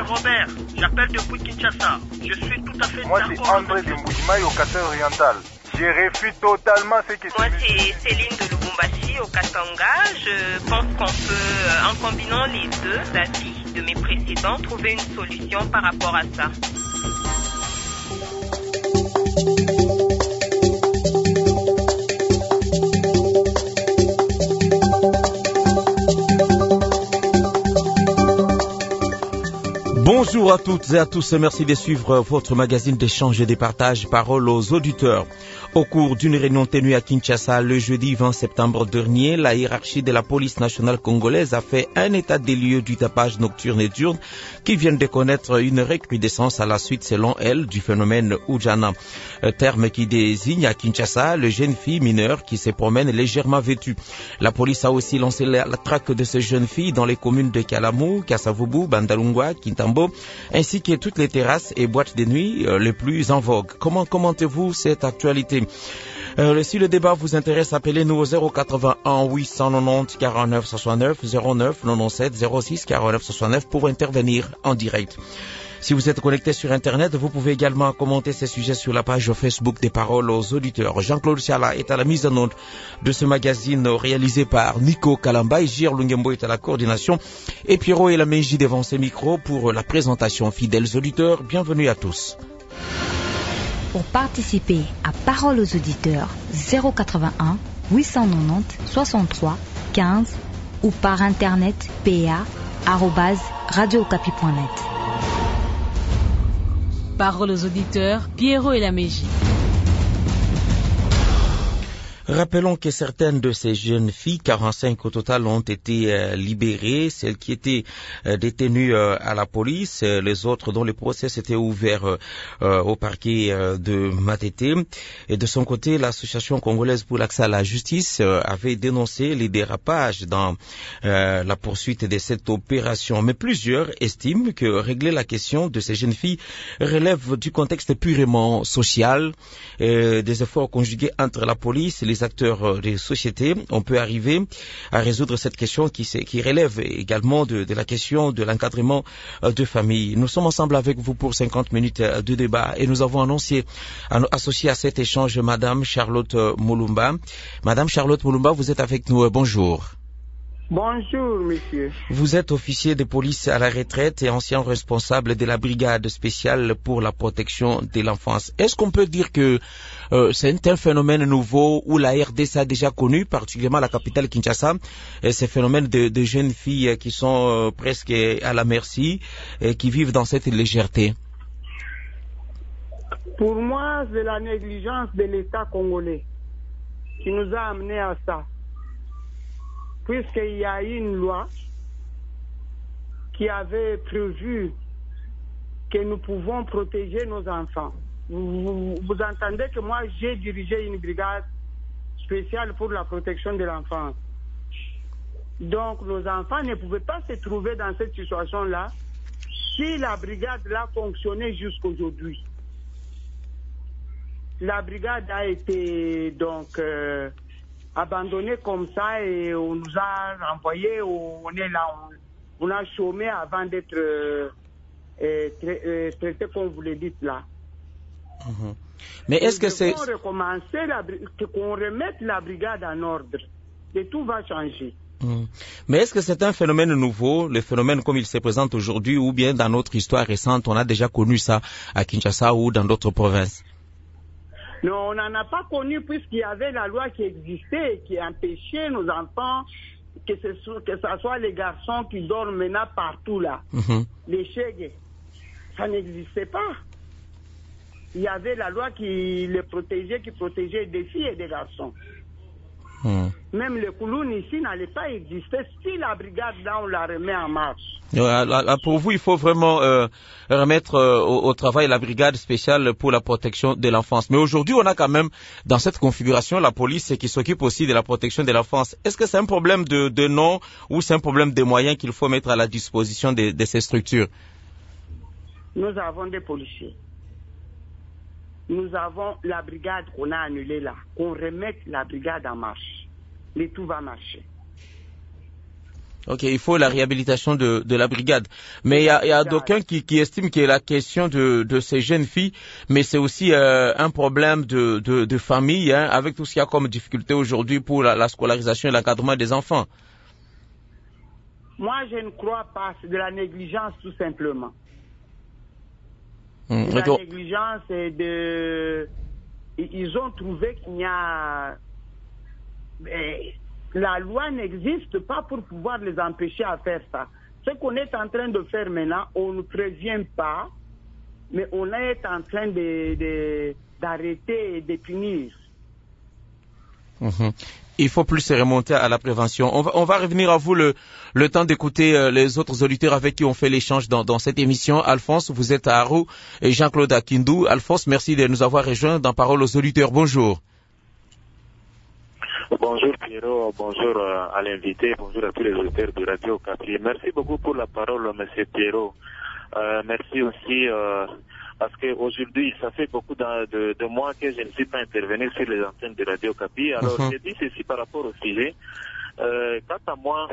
Robert, j'appelle depuis Kinshasa. Je suis tout à fait Moi, d'accord. c'est André de Mbujimaï au Katanga oriental. Je refuse totalement ce que Moi, c'est Céline de Lubumbashi au Katanga. Je pense qu'on peut, en combinant les deux avis de mes précédents, trouver une solution par rapport à ça. Bonjour à toutes et à tous, merci de suivre votre magazine d'échange et de partage parole aux auditeurs. Au cours d'une réunion tenue à Kinshasa le jeudi 20 septembre dernier, la hiérarchie de la police nationale congolaise a fait un état des lieux du tapage nocturne et diurne qui vient de connaître une recrudescence à la suite, selon elle, du phénomène Oujana. Terme qui désigne à Kinshasa les jeunes filles mineures qui se promènent légèrement vêtues. La police a aussi lancé la traque de ces jeunes filles dans les communes de Kalamou, Kassavubu, Bandalungwa, Kintambo, ainsi que toutes les terrasses et boîtes de nuit les plus en vogue. Comment commentez-vous cette actualité? Si le débat vous intéresse, appelez-nous au 081 890 49 69 09 97 06 49 69 pour intervenir en direct. Si vous êtes connecté sur Internet, vous pouvez également commenter ces sujets sur la page Facebook des Paroles aux auditeurs. Jean-Claude Siala est à la mise en onde de ce magazine réalisé par Nico Kalamba et Gir Lungembo est à la coordination et Pierrot et la Meiji devant ses micros pour la présentation. Fidèles auditeurs, bienvenue à tous. Pour participer à Paroles aux auditeurs, 081 890 63 15 ou par internet pa@radiocapi.net. Paroles aux auditeurs, Pierrot et la Meiji. Rappelons que certaines de ces jeunes filles, 45 au total, ont été libérées, celles qui étaient détenues à la police, les autres dont le procès s'était ouvert au parquet de Matete. Et de son côté, l'association congolaise pour l'accès à la justice avait dénoncé les dérapages dans la poursuite de cette opération. Mais plusieurs estiment que régler la question de ces jeunes filles relève du contexte purement social, des efforts conjugués entre la police et les acteurs des sociétés. On peut arriver à résoudre cette question qui relève également de la question de l'encadrement de famille. Nous sommes ensemble avec vous pour 50 minutes de débat et nous avons associé à cet échange Madame Charlotte Moulumba. Madame Charlotte Moulumba, vous êtes avec nous. Bonjour. Bonjour, monsieur. Vous êtes officier de police à la retraite et ancien responsable de la brigade spéciale pour la protection de l'enfance. Est-ce qu'on peut dire que c'est un phénomène nouveau où la RDC a déjà connu, particulièrement la capitale Kinshasa, ces phénomènes de jeunes filles qui sont presque à la merci et qui vivent dans cette légèreté? Pour moi, c'est la négligence de l'État congolais qui nous a amenés à ça. Puisqu'il y a une loi qui avait prévu que nous pouvons protéger nos enfants. Vous entendez que moi, j'ai dirigé une brigade spéciale pour la protection de l'enfance. Donc, nos enfants ne pouvaient pas se trouver dans cette situation-là si la brigade-là fonctionnait jusqu'aujourd'hui. La brigade a été donc abandonné comme ça et on nous a renvoyé, on est là, on a chômé avant d'être traité comme vous le dites là. Mmh. Mais est-ce que c'est... qu'on remette la brigade en ordre et tout va changer. Mmh. Mais est-ce que c'est un phénomène nouveau, le phénomène comme il se présente aujourd'hui, ou bien dans notre histoire récente, on a déjà connu ça à Kinshasa ou dans d'autres provinces? Non, on n'en a pas connu puisqu'il y avait la loi qui existait et qui empêchait nos enfants, que ce soit les garçons qui dorment maintenant partout là, les chègues. Ça n'existait pas. Il y avait la loi qui les protégeait, qui protégeait des filles et des garçons. Même le Kouloun ici n'allait pas exister si la brigade là on la remet en marche. Pour vous, il faut vraiment remettre au travail la brigade spéciale pour la protection de l'enfance. Mais aujourd'hui, on a quand même dans cette configuration la police qui s'occupe aussi de la protection de l'enfance. Est-ce que c'est un problème de nom ou c'est un problème de moyens qu'il faut mettre à la disposition de ces structures? Nous avons des policiers. Nous avons la brigade qu'on a annulée là. Qu'on remette la brigade en marche. Et tout va marcher. Ok, il faut la réhabilitation de la brigade. Mais il y a d'aucuns qui estiment que la question de ces jeunes filles, mais c'est aussi un problème de famille, hein, avec tout ce qu'il y a comme difficulté aujourd'hui pour la scolarisation et l'encadrement des enfants. Moi, je ne crois pas, c'est de la négligence tout simplement. La négligence et ils ont trouvé qu'il y a... La loi n'existe pas pour pouvoir les empêcher à faire ça. Ce qu'on est en train de faire maintenant, on ne prévient pas, mais on est en train d'arrêter et de punir. Il faut plus se remonter à la prévention. On va revenir à vous le temps d'écouter les autres auditeurs avec qui on fait l'échange dans cette émission. Alphonse, vous êtes à Arou et Jean-Claude à Kindu. Alphonse, merci de nous avoir rejoints dans Parole aux auditeurs. Bonjour. Bonjour Pierrot, bonjour à l'invité, bonjour à tous les auditeurs de Radio Okapi. Merci beaucoup pour la parole, monsieur Pierrot. Merci aussi parce qu'aujourd'hui, ça fait beaucoup de mois que je ne suis pas intervenu sur les antennes de Radio Okapi. Alors, je dis ceci par rapport au sujet. Quant à moi,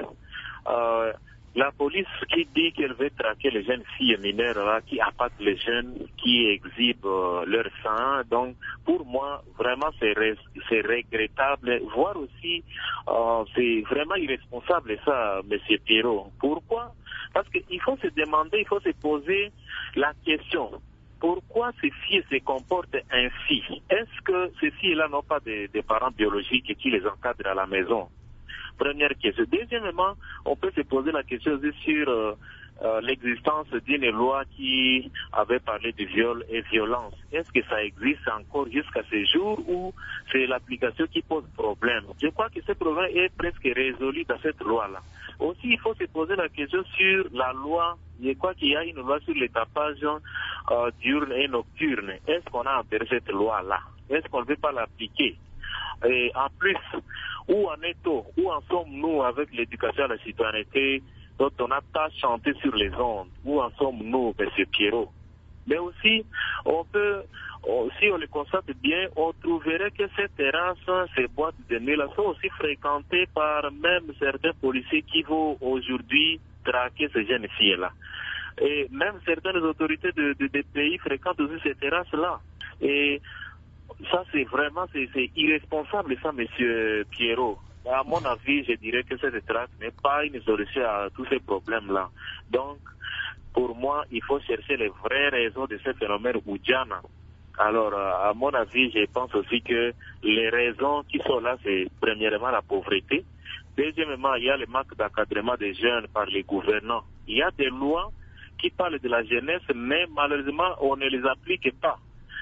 la police qui dit qu'elle veut traquer les jeunes filles mineures là, qui appâtent les jeunes, qui exhibent leur sang. Donc, pour moi, vraiment, c'est regrettable. Voire aussi, c'est vraiment irresponsable ça, monsieur Pierrot. Pourquoi? Parce qu'il faut se demander, il faut se poser la question. Pourquoi ces filles se comportent ainsi? Est-ce que ces filles-là n'ont pas des parents biologiques qui les encadrent à la maison? Première question. Deuxièmement, on peut se poser la question aussi sur l'existence d'une loi qui avait parlé de viol et violence. Est-ce que ça existe encore jusqu'à ce jour ou c'est l'application qui pose problème? Je crois que ce problème est presque résolu dans cette loi-là. Aussi, il faut se poser la question sur la loi. Je crois qu'il y a une loi sur les tapages diurnes et nocturnes. Est-ce qu'on a enterré cette loi-là? Est-ce qu'on ne veut pas l'appliquer? Et en plus, où en sommes-nous avec l'éducation à la citoyenneté dont on a pas chanté sur les ondes? Où en sommes-nous, monsieur Pierrot? Mais aussi, si on le constate bien, on trouverait que ces terrasses, ces boîtes de nuit là sont aussi fréquentées par même certains policiers qui vont aujourd'hui traquer ces jeunes filles-là. Et même certaines autorités des pays fréquentent aussi ces terrasses-là. Et ça, c'est vraiment, c'est irresponsable, ça, monsieur Pierrot. À mon avis, je dirais que cette traque n'est pas une solution à tous ces problèmes-là. Donc, pour moi, il faut chercher les vraies raisons de ce phénomène Oudjana. Alors, à mon avis, je pense aussi que les raisons qui sont là, c'est premièrement la pauvreté. Deuxièmement, il y a le manque d'encadrement des jeunes par les gouvernants. Il y a des lois qui parlent de la jeunesse, mais malheureusement, on ne les applique pas.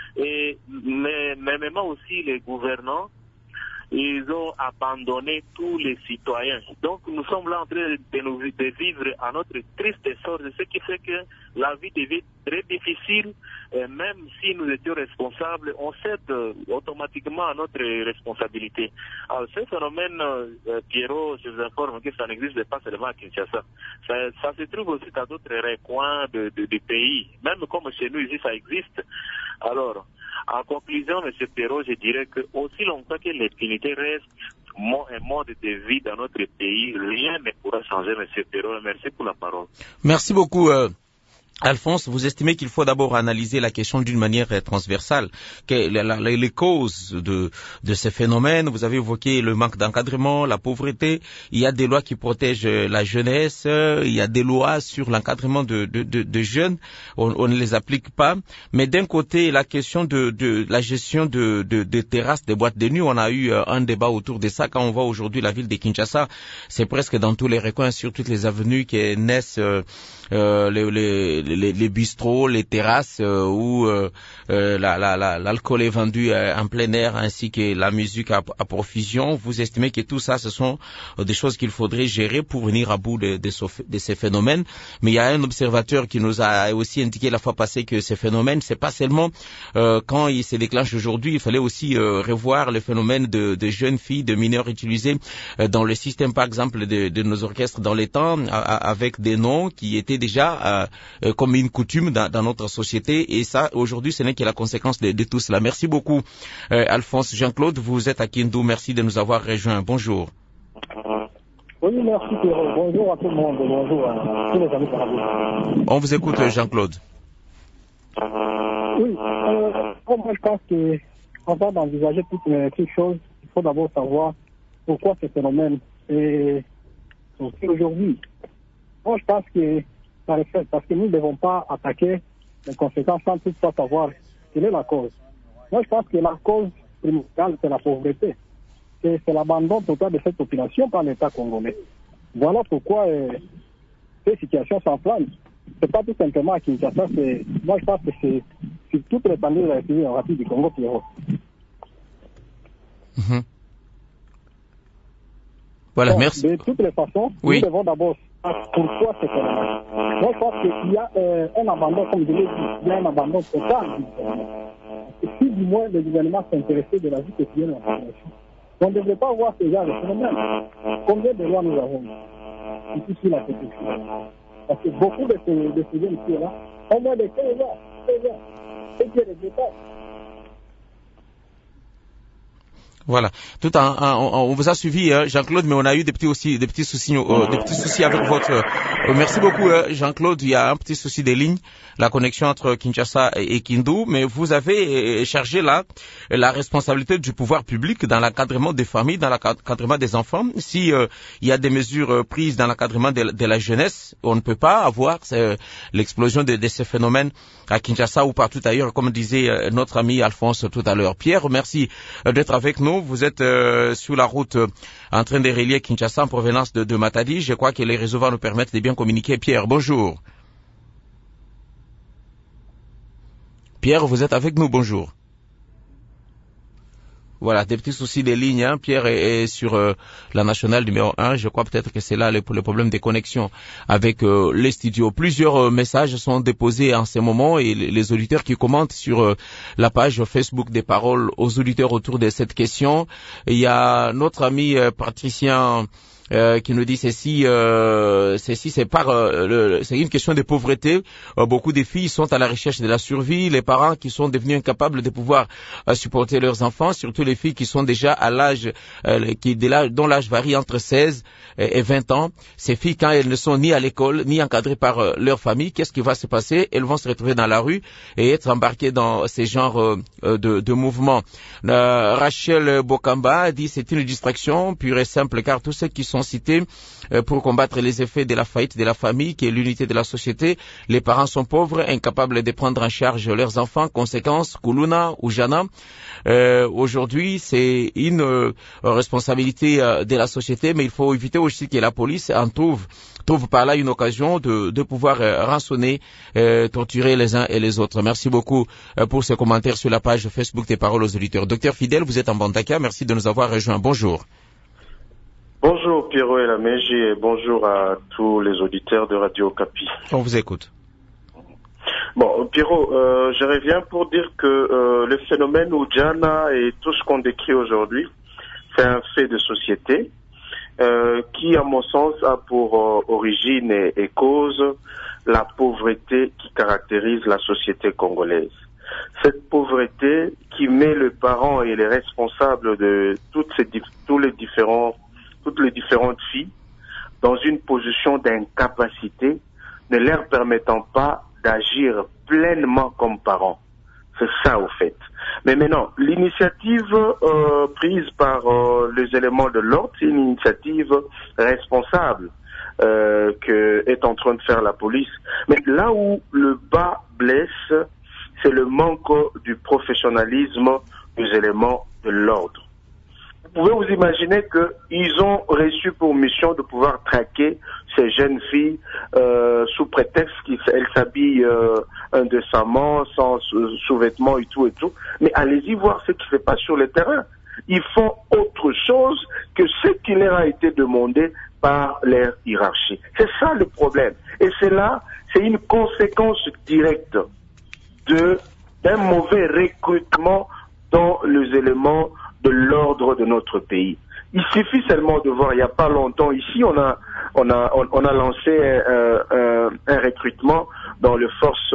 Mais même aussi les gouvernants, ils ont abandonné tous les citoyens. Donc nous sommes là en train de vivre à notre triste sort, ce qui fait que la vie devient très difficile. Et même si nous étions responsables, on cède automatiquement à notre responsabilité. Alors ce phénomène, Pierrot, je vous informe que ça n'existe pas seulement à Kinshasa. Ça se trouve aussi dans d'autres recoins du pays. Même comme chez nous ici, ça existe. Alors, en conclusion, M. Pierrot, je dirais que aussi longtemps que l'impunité reste un mode de vie dans notre pays, rien ne pourra changer, M. Pierrot. Merci pour la parole. Merci beaucoup. Alphonse, vous estimez qu'il faut d'abord analyser la question d'une manière transversale, les causes de ces phénomènes. Vous avez évoqué le manque d'encadrement, la pauvreté. Il y a des lois qui protègent la jeunesse. Il y a des lois sur l'encadrement de jeunes. On ne les applique pas. Mais d'un côté, la question de la gestion de terrasses, des boîtes de nuit, on a eu un débat autour de ça. Quand on voit aujourd'hui la ville de Kinshasa, c'est presque dans tous les recoins, sur toutes les avenues qui naissent les bistrots, les terrasses où l'alcool est vendu en plein air, ainsi que la musique à profusion. Vous estimez que tout ça, ce sont des choses qu'il faudrait gérer pour venir à bout de ces phénomènes. Mais il y a un observateur qui nous a aussi indiqué la fois passée que ces phénomènes, c'est pas seulement quand ils se déclenchent aujourd'hui, il fallait aussi revoir le phénomène de jeunes filles, de mineurs utilisés dans le système, par exemple, de nos orchestres dans les temps, avec des noms qui étaient déjà comme une coutume dans notre société, et ça aujourd'hui ce n'est que la conséquence de tout cela. Merci beaucoup Alphonse. Jean-Claude, vous êtes à Kindu, merci de nous avoir rejoints. Bonjour. Oui, merci Pierrot. Bonjour à tout le monde. Bonjour à tous les amis canadiens. On vous écoute, Jean-Claude. Oui, moi je pense qu'avant d'envisager toutes les choses, il faut d'abord savoir pourquoi ce phénomène est aussi aujourd'hui. Moi je pense que ça reflète parce que nous ne devons pas attaquer les conséquences sans toutefois savoir quelle est la cause. Moi je pense que la cause primordiale c'est la pauvreté. C'est l'abandon total de cette population par l'État congolais. Voilà pourquoi ces situations s'enflamment. C'est pas tout simplement à Kinshasa, moi je pense que c'est sur toute l'étendue de la République démocratique du Congo, Pierrot. Voilà, bon, merci. De toutes les façons, oui. Nous devons d'abord savoir pourquoi c'est phénomène. Moi je pense qu'il y a un abandon, comme je l'ai dit, il y a un abandon total. Et si du moins le gouvernement s'intéressait de la vie quotidienne de la population, on ne devrait pas voir ce genre de phénomène. Combien de lois nous avons ici sur la protection? Parce que beaucoup de ces jeunes filles-là ont moins de 15 ans, 16 ans. Et qui est regrettable. Voilà. On vous a suivi, Jean-Claude, mais on a eu des petits soucis avec votre. Merci beaucoup, Jean-Claude. Il y a un petit souci des lignes, la connexion entre Kinshasa et Kindu, mais vous avez chargé là la responsabilité du pouvoir public dans l'encadrement des familles, dans l'encadrement des enfants. Si il y a des mesures prises dans l'encadrement de la jeunesse, on ne peut pas avoir l'explosion de ces phénomènes à Kinshasa ou partout ailleurs, comme disait notre ami Alphonse tout à l'heure. Pierre, merci d'être avec nous. Vous êtes sur la route en train de relier Kinshasa en provenance de Matadi. Je crois que les réseaux vont nous permettre de bien communiquer. Pierre, bonjour. Pierre, vous êtes avec nous, bonjour. Voilà, des petits soucis de ligne. Hein. Pierre est sur la nationale numéro 1. Je crois peut-être que c'est là le problème de connexion avec les studios. Plusieurs messages sont déposés en ce moment et les auditeurs qui commentent sur la page Facebook des paroles aux auditeurs autour de cette question. Il y a notre ami Patricien qui nous dit ceci c'est une question de pauvreté. Beaucoup de filles sont à la recherche de la survie, les parents qui sont devenus incapables de pouvoir supporter leurs enfants, surtout les filles qui sont déjà à l'âge dont l'âge varie entre 16 et 20 ans. Ces filles, quand elles ne sont ni à l'école ni encadrées par leur famille, qu'est-ce qui va se passer? Elles vont se retrouver dans la rue et être embarquées dans ces genres de mouvements. Rachel Bokamba dit c'est une distraction pure et simple car tous ceux qui sont cités pour combattre les effets de la faillite de la famille qui est l'unité de la société. Les parents sont pauvres, incapables de prendre en charge leurs enfants. Conséquence, Kuluna ou Jana. Aujourd'hui, c'est une responsabilité de la société, mais il faut éviter aussi que la police en trouve par là une occasion de pouvoir rançonner, torturer les uns et les autres. Merci beaucoup pour ces commentaires sur la page Facebook des Paroles aux auditeurs. Docteur Fidèle, vous êtes en Bandaka. Merci de nous avoir rejoints. Bonjour. Bonjour Pierrot et la Mégie et bonjour à tous les auditeurs de Radio Okapi. On vous écoute. Bon, Pierrot, je reviens pour dire que le phénomène Oudjana et tout ce qu'on décrit aujourd'hui, c'est un fait de société qui, à mon sens, a pour origine et cause la pauvreté qui caractérise la société congolaise. Cette pauvreté qui met le parent et les responsables de toutes les différentes filles dans une position d'incapacité, ne leur permettant pas d'agir pleinement comme parents. C'est ça au fait. Mais maintenant, l'initiative prise par les éléments de l'ordre, c'est une initiative responsable que est en train de faire la police. Mais là où le bas blesse, c'est le manque du professionnalisme des éléments de l'ordre. Vous pouvez vous imaginer qu'ils ont reçu pour mission de pouvoir traquer ces jeunes filles sous prétexte qu'elles s'habillent indécemment, sans sous-vêtements et tout. Mais allez-y voir ce qui se passe sur le terrain. Ils font autre chose que ce qui leur a été demandé par leur hiérarchie. C'est ça le problème. Et c'est une conséquence directe d'un mauvais recrutement dans les éléments de l'ordre de notre pays. Il suffit seulement de voir, il n'y a pas longtemps, ici on a lancé un recrutement dans le force,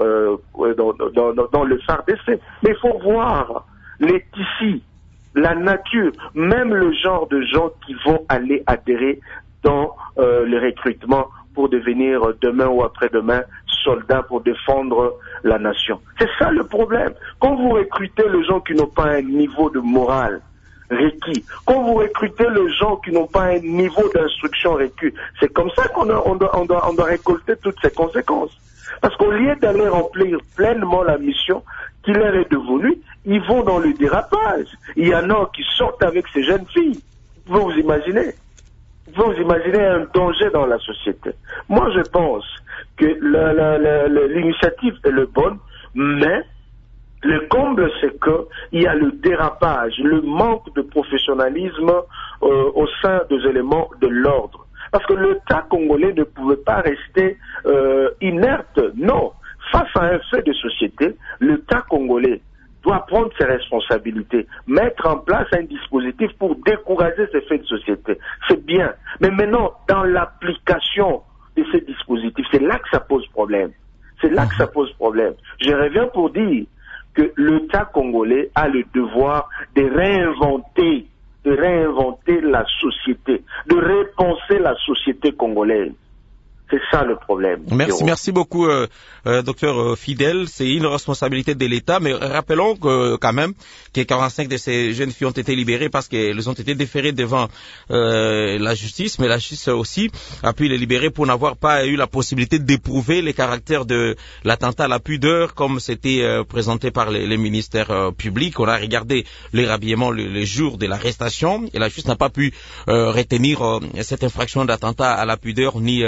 dans le FARDC. Mais il faut voir les tissus, la nature, même le genre de gens qui vont aller adhérer dans le recrutement pour devenir demain ou après-demain soldats pour défendre la nation. C'est ça le problème. Quand vous recrutez les gens qui n'ont pas un niveau de morale requis, quand vous recrutez les gens qui n'ont pas un niveau d'instruction requis, c'est comme ça qu'on doit récolter toutes ces conséquences. Parce qu'au lieu d'aller remplir pleinement la mission qui leur est devenue, ils vont dans le dérapage. Il y en a qui sortent avec ces jeunes filles. Vous pouvez vous imaginer? Vous pouvez vous imaginer un danger dans la société. Moi, je pense que l'initiative est le bonne, mais le comble, c'est qu'il y a le dérapage, le manque de professionnalisme au sein des éléments de l'ordre. Parce que l'État congolais ne pouvait pas rester inerte. Non. Face à un fait de société, l'État congolais doit prendre ses responsabilités, mettre en place un dispositif pour décourager ces faits de société. C'est bien. Mais maintenant, dans l'application de ces dispositifs, c'est là que ça pose problème. C'est là que ça pose problème. Je reviens pour dire que l'État congolais a le devoir de réinventer la société, de repenser la société congolaise. C'est ça le problème. Merci beaucoup, docteur Fidèle. C'est une responsabilité de l'État, mais rappelons que, quand même, que 45 de ces jeunes filles ont été libérées parce qu'elles ont été déférées devant la justice, mais la justice aussi a pu les libérer pour n'avoir pas eu la possibilité d'éprouver les caractères de l'attentat à la pudeur, comme c'était présenté par les ministères publics. On a regardé les rhabillements les jours de l'arrestation, et la justice n'a pas pu retenir cette infraction d'attentat à la pudeur ni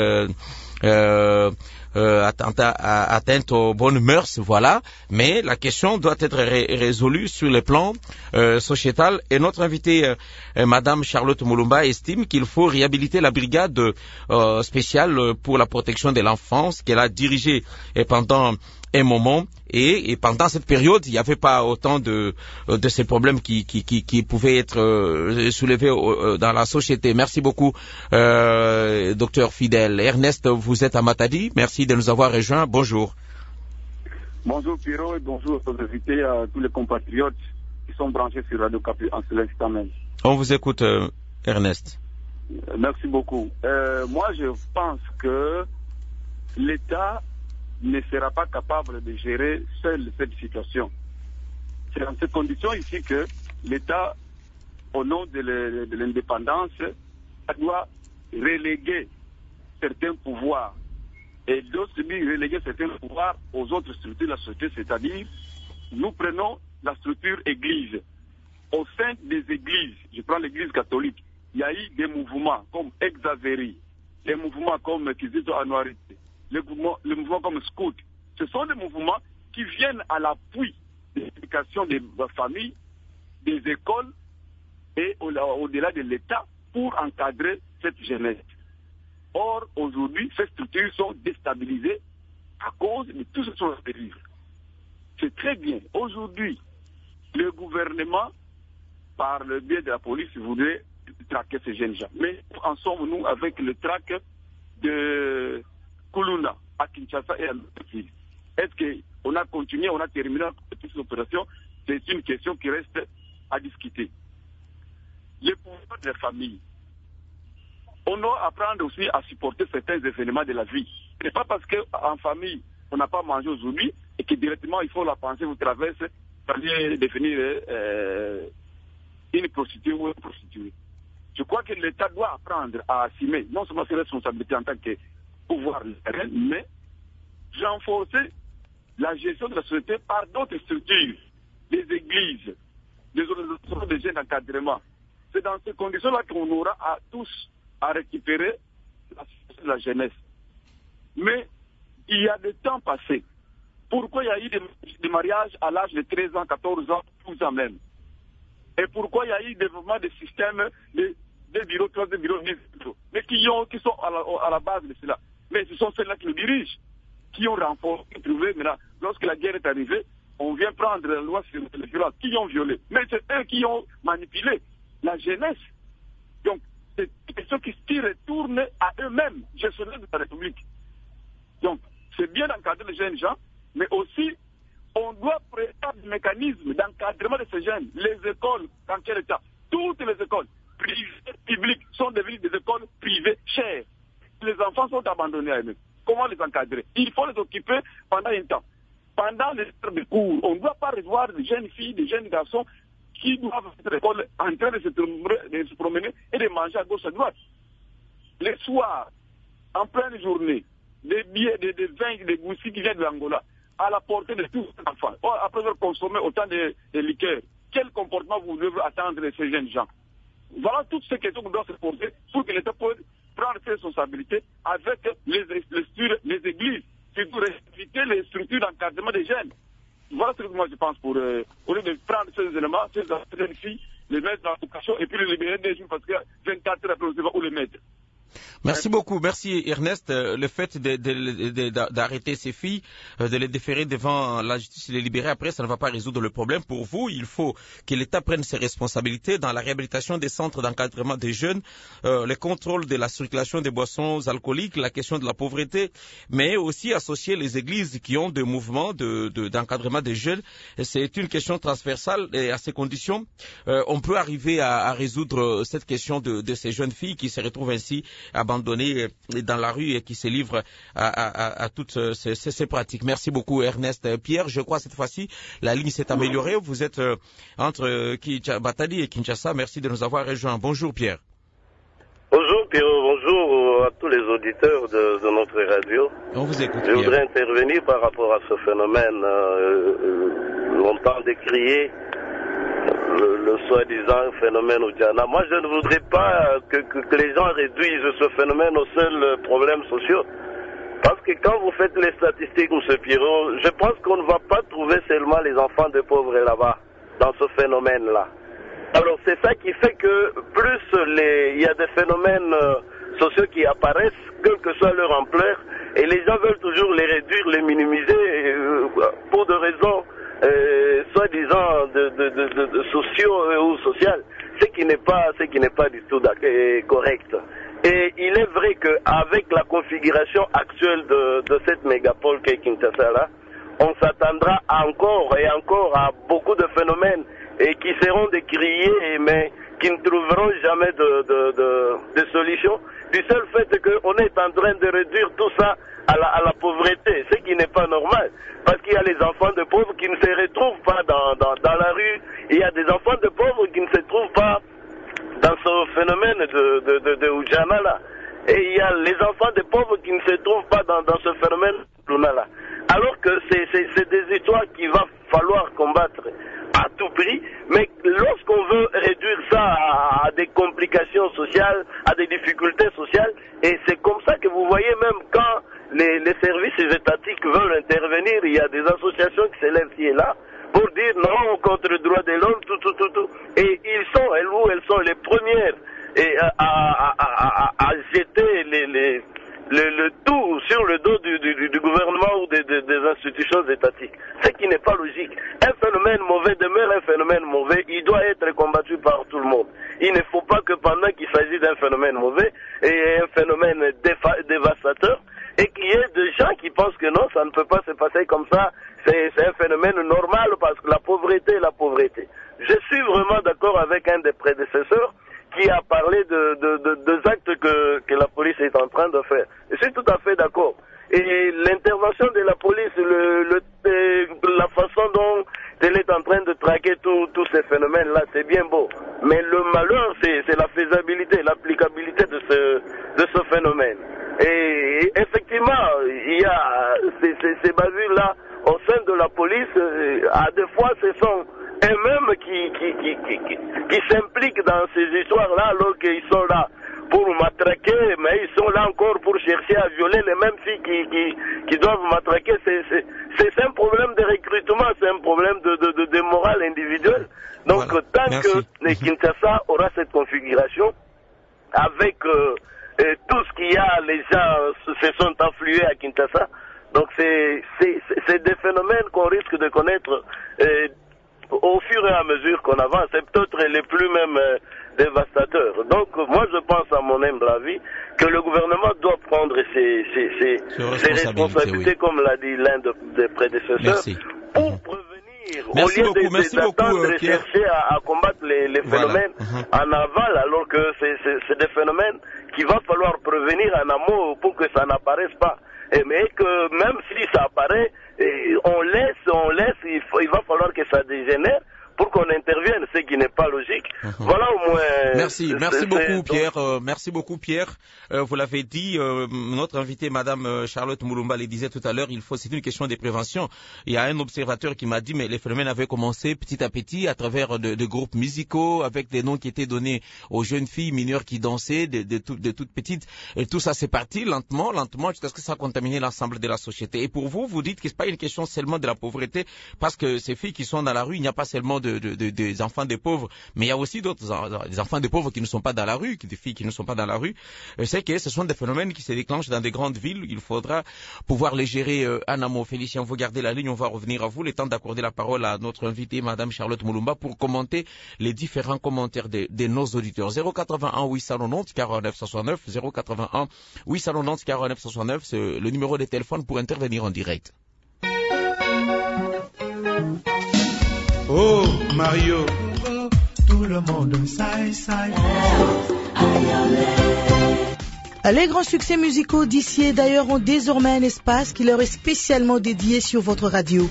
atteinte aux bonnes mœurs, voilà. Mais la question doit être résolue sur le plan sociétal. Et notre invitée, Madame Charlotte Mulumba, estime qu'il faut réhabiliter la brigade spéciale pour la protection de l'enfance qu'elle a dirigée pendant un moment, et pendant cette période, il n'y avait pas autant de ces problèmes qui pouvaient être soulevés dans la société. Merci beaucoup, docteur Fidèle. Ernest, vous êtes à Matadi. Merci de nous avoir rejoints. Bonjour. Bonjour Pierrot et bonjour aux invités, à tous les compatriotes qui sont branchés sur Radio Okapi en ce instant même. On vous écoute, Ernest. Merci beaucoup. Moi, je pense que l'État ne sera pas capable de gérer seul cette situation. C'est dans ces conditions ici que l'État, au nom de l'indépendance, doit reléguer certains pouvoirs. Et d'autres reléguer certains pouvoirs aux autres structures de la société, c'est-à-dire, nous prenons la structure église. Au sein des églises, je prends l'église catholique, il y a eu des mouvements comme Exaverie, des mouvements comme Kizito Anuarité, le mouvement comme Scout. Ce sont des mouvements qui viennent à l'appui de l'éducation des familles, des écoles et au-delà de l'État pour encadrer cette jeunesse. Or, aujourd'hui, ces structures sont déstabilisées à cause de tout ce qui sont à vivre. C'est très bien. Aujourd'hui, le gouvernement, par le biais de la police, voudrait traquer ces jeunes gens. Mais en sommes-nous avec le traque de Kuluna, à Kinshasa et à notre ville? Est-ce qu'on a continué, on a terminé toutes ces opérations? C'est une question qui reste à discuter. Le pouvoir de la famille. On doit apprendre aussi à supporter certains événements de la vie. Ce n'est pas parce qu'en famille, on n'a pas mangé aujourd'hui et que directement, il faut la pensée vous traverse pour devenir une prostituée ou un prostitué. Je crois que l'État doit apprendre à assumer non seulement ses responsabilités en tant que pouvoir terrain, mais renforcer la gestion de la société par d'autres structures, des églises, des organisations de jeunes d'encadrement. C'est dans ces conditions-là qu'on aura à tous à récupérer la situation de la jeunesse. Mais il y a des temps passés. Pourquoi il y a eu des mariages à l'âge de 13 ans, 14 ans, 12 ans même? Et pourquoi il y a eu développement des systèmes, des bureaux, des bureaux, mais qui sont à la base de cela? Mais ce sont ceux-là qui le dirigent, qui ont renforcé, trouvé. Maintenant, lorsque la guerre est arrivée, on vient prendre la loi sur les violences, qui ont violé. Mais c'est eux qui ont manipulé la jeunesse. Donc, c'est une question qui se retourne à eux-mêmes, gestionnaires de la République. Donc, c'est bien d'encadrer les jeunes gens, mais aussi, on doit préparer des mécanismes d'encadrement de ces jeunes. Les écoles, dans quel état? Toutes les écoles. publiques sont devenues des écoles privées chères. Les enfants sont abandonnés à eux-mêmes. Comment les encadrer? Il faut les occuper pendant un temps. Pendant les heures de cours, on ne doit pas revoir des jeunes filles, des jeunes garçons qui doivent être à l'école en train de se promener et de manger à gauche à droite. Les soirs, en pleine journée, des billets, des vins, des goussis qui viennent de l'Angola, à la portée de tous les enfants. Après avoir consommé autant de liqueurs, quel comportement vous devez attendre de ces jeunes gens? Voilà toutes ces questions qu'on doit se poser pour que l'État puisse prendre ses responsabilités avec les églises, surtout respecter les structures d'encadrement des jeunes. Voilà ce que moi je pense au lieu de prendre ces éléments, ces jeunes filles, les mettre dans l'éducation et puis les libérer des jours parce que 24 heures après, on ne sait pas où les mettre. Merci beaucoup. Merci Ernest. Le fait d'arrêter ces filles, de les déférer devant la justice et les libérer après, ça ne va pas résoudre le problème. Pour vous, il faut que l'État prenne ses responsabilités dans la réhabilitation des centres d'encadrement des jeunes, le contrôle de la circulation des boissons alcooliques, la question de la pauvreté, mais aussi associer les églises qui ont des mouvements d'encadrement des jeunes. C'est une question transversale et à ces conditions, on peut arriver à résoudre cette question de ces jeunes filles qui se retrouvent ainsi abandonnés dans la rue et qui se livrent à toutes ces pratiques. Merci beaucoup Ernest. Pierre, je crois cette fois-ci la ligne s'est améliorée. Vous êtes entre Matadi et Kinshasa. Merci de nous avoir rejoints. Bonjour Pierre. Bonjour Pierrot, bonjour à tous les auditeurs de notre radio. On vous écoute. Je voudrais intervenir par rapport à ce phénomène longtemps décrié. Le soi-disant phénomène Ojana. Moi, je ne voudrais pas que les gens réduisent ce phénomène aux seuls problèmes sociaux. Parce que quand vous faites les statistiques, M. Pierrot, je pense qu'on ne va pas trouver seulement les enfants de pauvres là-bas, dans ce phénomène-là. Alors, c'est ça qui fait que plus il y a des phénomènes sociaux qui apparaissent, quelle que soit leur ampleur, et les gens veulent toujours les réduire, les minimiser, pour des raisons soi-disant de sociaux ou sociales, ce qui n'est pas du tout correct. Et il est vrai qu'avec la configuration actuelle de cette mégapole qu'est Kinshasa là, on s'attendra encore et encore à beaucoup de phénomènes et qui seront décriés mais qui ne trouveront jamais de solution, du seul fait qu'on est en train de réduire tout ça à la pauvreté, ce qui n'est pas normal, parce qu'il y a les enfants de pauvres qui ne se retrouvent pas dans la rue, il y a des enfants de pauvres qui ne se trouvent pas dans ce phénomène de Ujana là, et il y a les enfants de pauvres qui ne se trouvent pas dans ce phénomène là, alors que c'est des histoires qu'il va falloir combattre à tout prix, mais lorsqu'on veut réduire ça à des complications sociales, à des difficultés sociales, et c'est comme ça que vous voyez même quand les services étatiques veulent intervenir, il y a des associations qui s'élèvent ici et là pour dire non contre le droit de l'homme, tout. Et elles sont les premières à jeter le tout sur le dos du gouvernement ou des institutions étatiques. Ce qui n'est pas logique. Un phénomène mauvais demeure un phénomène mauvais, il doit être combattu par tout le monde. Il ne faut pas que pendant qu'il s'agit d'un phénomène mauvais et un phénomène dévastateur, et qu'il y ait des gens qui pensent que non, ça ne peut pas se passer comme ça, c'est un phénomène normal parce que la pauvreté est la pauvreté. Je suis vraiment d'accord avec un des prédécesseurs qui a parlé des actes que la police est en train de faire. Je suis tout à fait d'accord. Et l'intervention de la police, la façon dont elle est en train de traquer tous ces phénomènes-là, c'est bien beau. Mais le malheur, c'est la faisabilité, l'applicabilité de ce phénomène. Et effectivement, il y a ces bavures-là au sein de la police. À des fois, ce sont eux-mêmes qui s'impliquent dans ces histoires-là alors qu'ils sont là pour matraquer, mais ils sont là encore pour chercher à violer les mêmes filles qui doivent matraquer. C'est un problème de recrutement, c'est un problème de morale individuelle. Donc voilà. Tant que Kinshasa aura cette configuration, avec tout ce qu'il y a, les gens se sont afflués à Kinshasa. Donc c'est des phénomènes qu'on risque de connaître au fur et à mesure qu'on avance. C'est peut-être les plus même dévastateurs. Donc moi je pense, à mon humble avis, que le gouvernement doit prendre ses responsabilités, oui, comme l'a dit l'un des prédécesseurs, pour prévenir Merci au lieu beaucoup, merci d'attendre beaucoup, de Pierre. chercher à combattre les phénomènes en aval, alors que c'est des phénomènes qu'il va falloir prévenir en amont pour que ça n'apparaisse pas. Mais que même si ça apparaît, on laisse, il va falloir que ça dégénère pour qu'on intervienne, ce qui n'est pas logique. Voilà au moins. Merci beaucoup Pierre. Merci beaucoup Pierre. Vous l'avez dit, notre invitée Madame Charlotte Mulumba le disait tout à l'heure, c'est une question de prévention. Il y a un observateur qui m'a dit, mais les phénomènes avaient commencé petit à petit à travers de groupes musicaux avec des noms qui étaient donnés aux jeunes filles mineures qui dansaient, de toutes petites. Et tout ça c'est parti lentement jusqu'à ce que ça a contaminé l'ensemble de la société. Et pour vous, vous dites que c'est pas une question seulement de la pauvreté, parce que ces filles qui sont dans la rue, il n'y a pas seulement des enfants de pauvres, mais il y a aussi des enfants de pauvres qui ne sont pas dans la rue, des filles qui ne sont pas dans la rue. C'est que ce sont des phénomènes qui se déclenchent dans des grandes villes. Il faudra pouvoir les gérer en amont. Félicien, vous gardez la ligne, on va revenir à vous. Le temps d'accorder la parole à notre invitée, Madame Charlotte Mulumba, pour commenter les différents commentaires de nos auditeurs. 081 890 49 69, 081 890 49 69, c'est le numéro de téléphone pour intervenir en direct. Oh Mario, tout le monde s'aille. Les grands succès musicaux d'ici et d'ailleurs ont désormais un espace qui leur est spécialement dédié sur votre radio.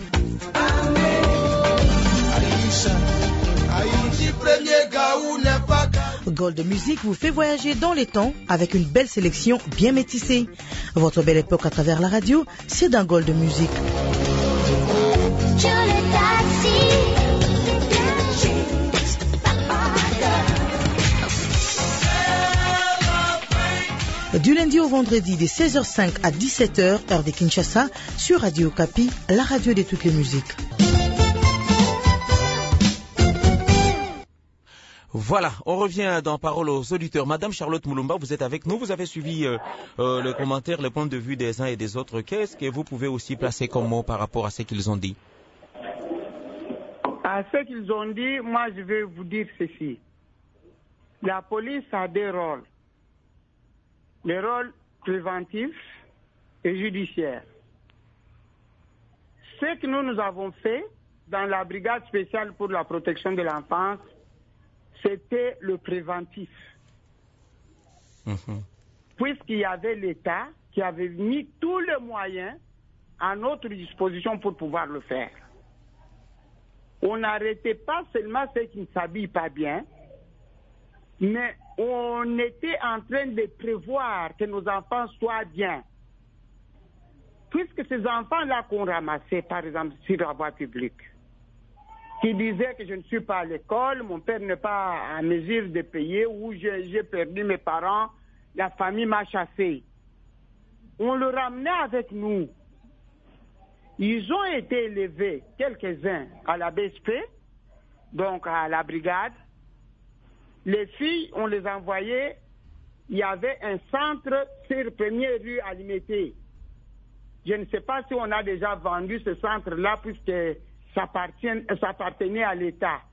Gold Music vous fait voyager dans les temps avec une belle sélection bien métissée. Votre belle époque à travers la radio, c'est dans Gold Music. Du lundi au vendredi, de 16h05 à 17h, heure de Kinshasa, sur Radio Okapi, la radio de toutes les musiques. Voilà, on revient dans Parole aux auditeurs. Madame Charlotte Mulumba, vous êtes avec nous, vous avez suivi le commentaire, le point de vue des uns et des autres. Qu'est-ce que vous pouvez aussi placer comme mot par rapport à ce qu'ils ont dit? À ce qu'ils ont dit, moi je vais vous dire ceci. La police a deux rôles. Le rôle préventif et judiciaire. Ce que nous avons fait dans la brigade spéciale pour la protection de l'enfance, c'était le préventif. Puisqu'il y avait l'État qui avait mis tous les moyens à notre disposition pour pouvoir le faire. On n'arrêtait pas seulement ceux qui ne s'habillent pas bien, mais on était en train de prévoir que nos enfants soient bien. Puisque ces enfants-là qu'on ramassait, par exemple, sur la voie publique, qui disaient que je ne suis pas à l'école, mon père n'est pas en mesure de payer, ou j'ai perdu mes parents, la famille m'a chassé. On le ramenait avec nous. Ils ont été élevés, quelques-uns, à la BSP, donc à la brigade. Les filles, on les envoyait, il y avait un centre sur Première rue à Limité. Je ne sais pas si on a déjà vendu ce centre-là puisque ça appartenait à l'État.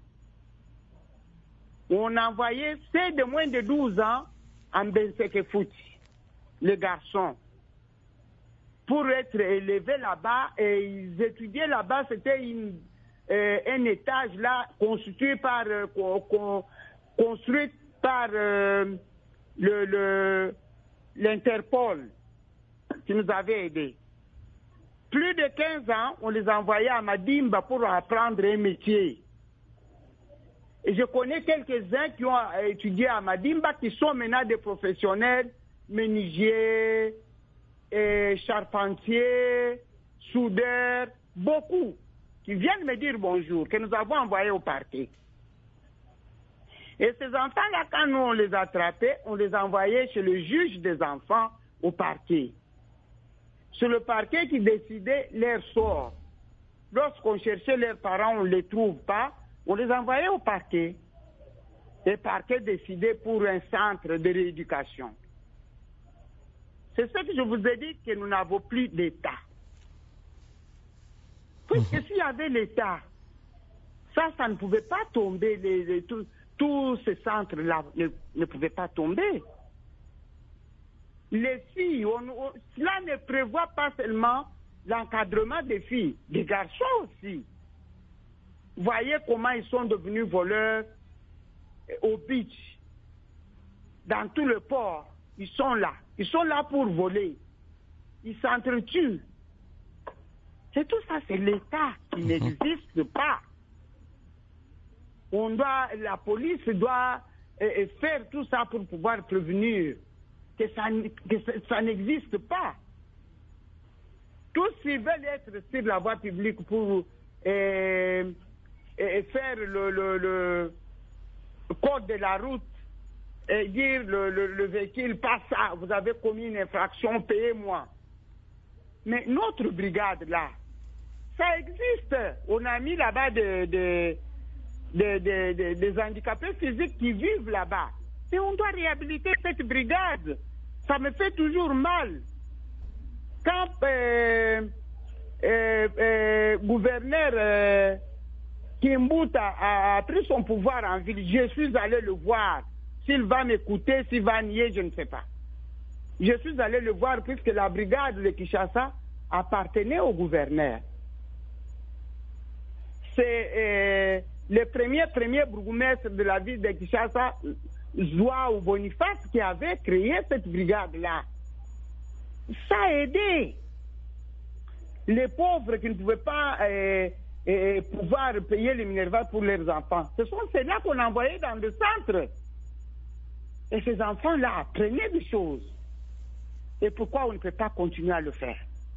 On envoyait ceux de moins de 12 ans en Bensekefout, les garçons, pour être élevés là-bas, et ils étudiaient là-bas. C'était un étage là construit par l'Interpol qui nous avait aidés. Plus de 15 ans, on les envoyait à Madimba pour apprendre un métier. Et je connais quelques-uns qui ont étudié à Madimba, qui sont maintenant des professionnels, menuisiers, charpentiers, soudeurs, beaucoup, qui viennent me dire bonjour, que nous avons envoyés au parquet. Et ces enfants-là, quand nous on les attrapait, on les envoyait chez le juge des enfants au parquet. C'est le parquet qui décidait leur sort. Lorsqu'on cherchait leurs parents, on ne les trouve pas, on les envoyait au parquet. Le parquet décidait pour un centre de rééducation. C'est ce que je vous ai dit, que nous n'avons plus d'État. Puisque s'il y avait l'État, ça ne pouvait pas tomber, tous ces centres-là ne pouvaient pas tomber. Les filles, cela ne prévoit pas seulement l'encadrement des filles, des garçons aussi. Voyez comment ils sont devenus voleurs au beach. Dans tout le port, ils sont là. Ils sont là pour voler. Ils s'entretuent. C'est tout ça, c'est l'État qui n'existe pas. La police doit faire tout ça pour pouvoir prévenir que ça n'existe pas. Tous ils veulent être sur la voie publique pour faire le code de la route et dire le véhicule passe ça, vous avez commis une infraction, payez-moi. Mais notre brigade là, ça existe. On a mis là-bas des handicapés physiques qui vivent là-bas. Et on doit réhabiliter cette brigade. Ça me fait toujours mal. Quand gouverneur Kimbuta a pris son pouvoir en ville, je suis allé le voir. S'il va m'écouter, s'il va nier, je ne sais pas. Je suis allé le voir puisque la brigade de Kinshasa appartenait au gouverneur. C'est le premier bourgmestre de la ville de Kinshasa, Joao Boniface, qui avait créé cette brigade-là. Ça a aidé les pauvres qui ne pouvaient pas pouvoir payer les Minerva pour leurs enfants. Ce sont ceux-là qu'on envoyait dans le centre. Et ces enfants-là apprenaient des choses. Et pourquoi on ne peut pas continuer à le faire?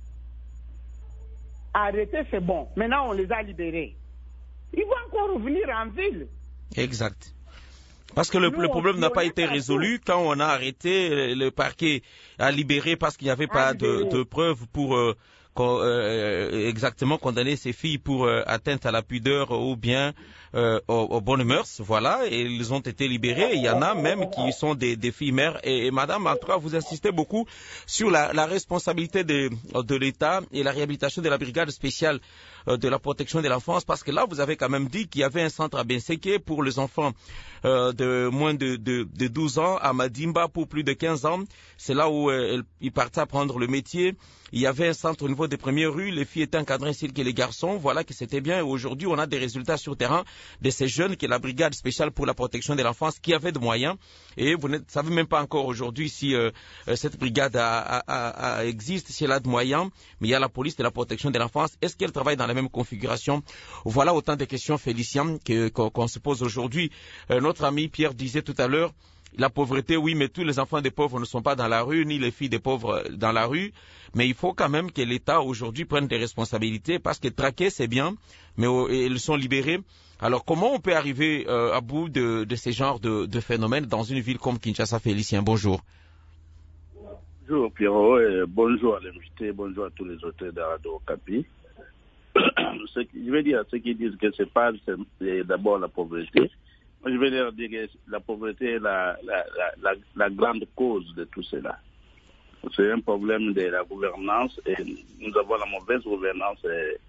Arrêter, c'est bon. Maintenant, on les a libérés. Ils vont encore revenir en ville. Exact. Parce que le problème n'a pas été résolu. Quand on a arrêté, le parquet a libéré parce qu'il n'y avait pas de preuves pour exactement condamner ces filles pour atteinte à la pudeur ou bien aux bonnes mœurs. Voilà, et ils ont été libérés. Il y en a même qui sont des filles mères. Et madame, en tout cas, vous insistez beaucoup sur la responsabilité de l'État et la réhabilitation de la brigade spéciale de la protection de l'enfance, parce que là, vous avez quand même dit qu'il y avait un centre à Benséké pour les enfants de moins de 12 ans, à Madimba pour plus de 15 ans. C'est là où ils partaient apprendre le métier. Il y avait un centre au niveau des premières rues, les filles étaient encadrées ainsi que les garçons. Voilà que c'était bien. Et aujourd'hui, on a des résultats sur terrain de ces jeunes qui est la brigade spéciale pour la protection de l'enfance qui avait de moyens. Et vous ne savez même pas encore aujourd'hui si cette brigade existe, si elle a de moyens. Mais il y a la police de la protection de l'enfance. Est-ce qu'elle travaille dans la même configuration? Voilà autant de questions, Félicien, qu'on se pose aujourd'hui. Notre ami Pierre disait tout à l'heure, la pauvreté, oui, mais tous les enfants des pauvres ne sont pas dans la rue, ni les filles des pauvres dans la rue. Mais il faut quand même que l'État aujourd'hui prenne des responsabilités, parce que traquer, c'est bien, mais ils sont libérés. Alors, comment on peut arriver à bout de ces genres de phénomènes dans une ville comme Kinshasa? Félicien, bonjour. Bonjour Pierrot, et bonjour à l'invité, bonjour à tous les auteurs de Radio Okapi. Je vais dire à ceux qui disent que c'est d'abord la pauvreté. Moi, je vais leur dire que la pauvreté est la grande cause de tout cela. C'est un problème de la gouvernance et nous avons la mauvaise gouvernance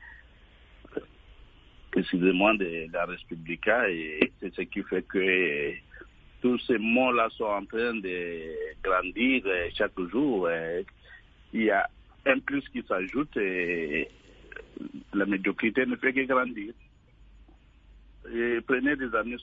précisément de la République, et c'est ce qui fait que tous ces mots-là sont en train de grandir chaque jour. Il y a un plus qui s'ajoute et la médiocrité ne fait que grandir. Et prenez des années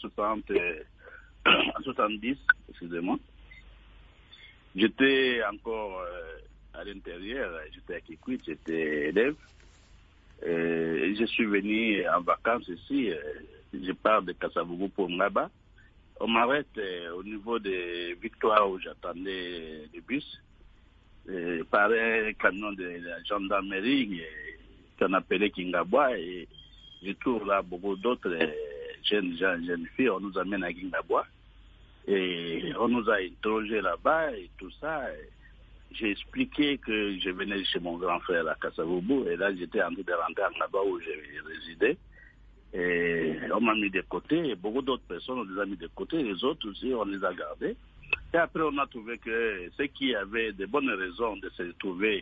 70, excusez-moi. J'étais encore à l'intérieur, j'étais à Kikwit, j'étais élève. Je suis venu en vacances ici, je pars de Kasavubu pour Ngaba. On m'arrête au niveau de Victoire où j'attendais le bus, par un camion de la gendarmerie qu'on appelait Kingabwa, et je trouve là beaucoup d'autres jeunes filles. On nous amène à Kingabwa et on nous a interrogés là-bas et tout ça. J'ai expliqué que je venais chez mon grand frère à Kasavubu, et là j'étais en train de rentrer à Ngaba où je résidais. Et on m'a mis de côté, et beaucoup d'autres personnes on les a mis de côté, les autres aussi on les a gardés. Et après on a trouvé que ceux qui avaient de bonnes raisons de se retrouver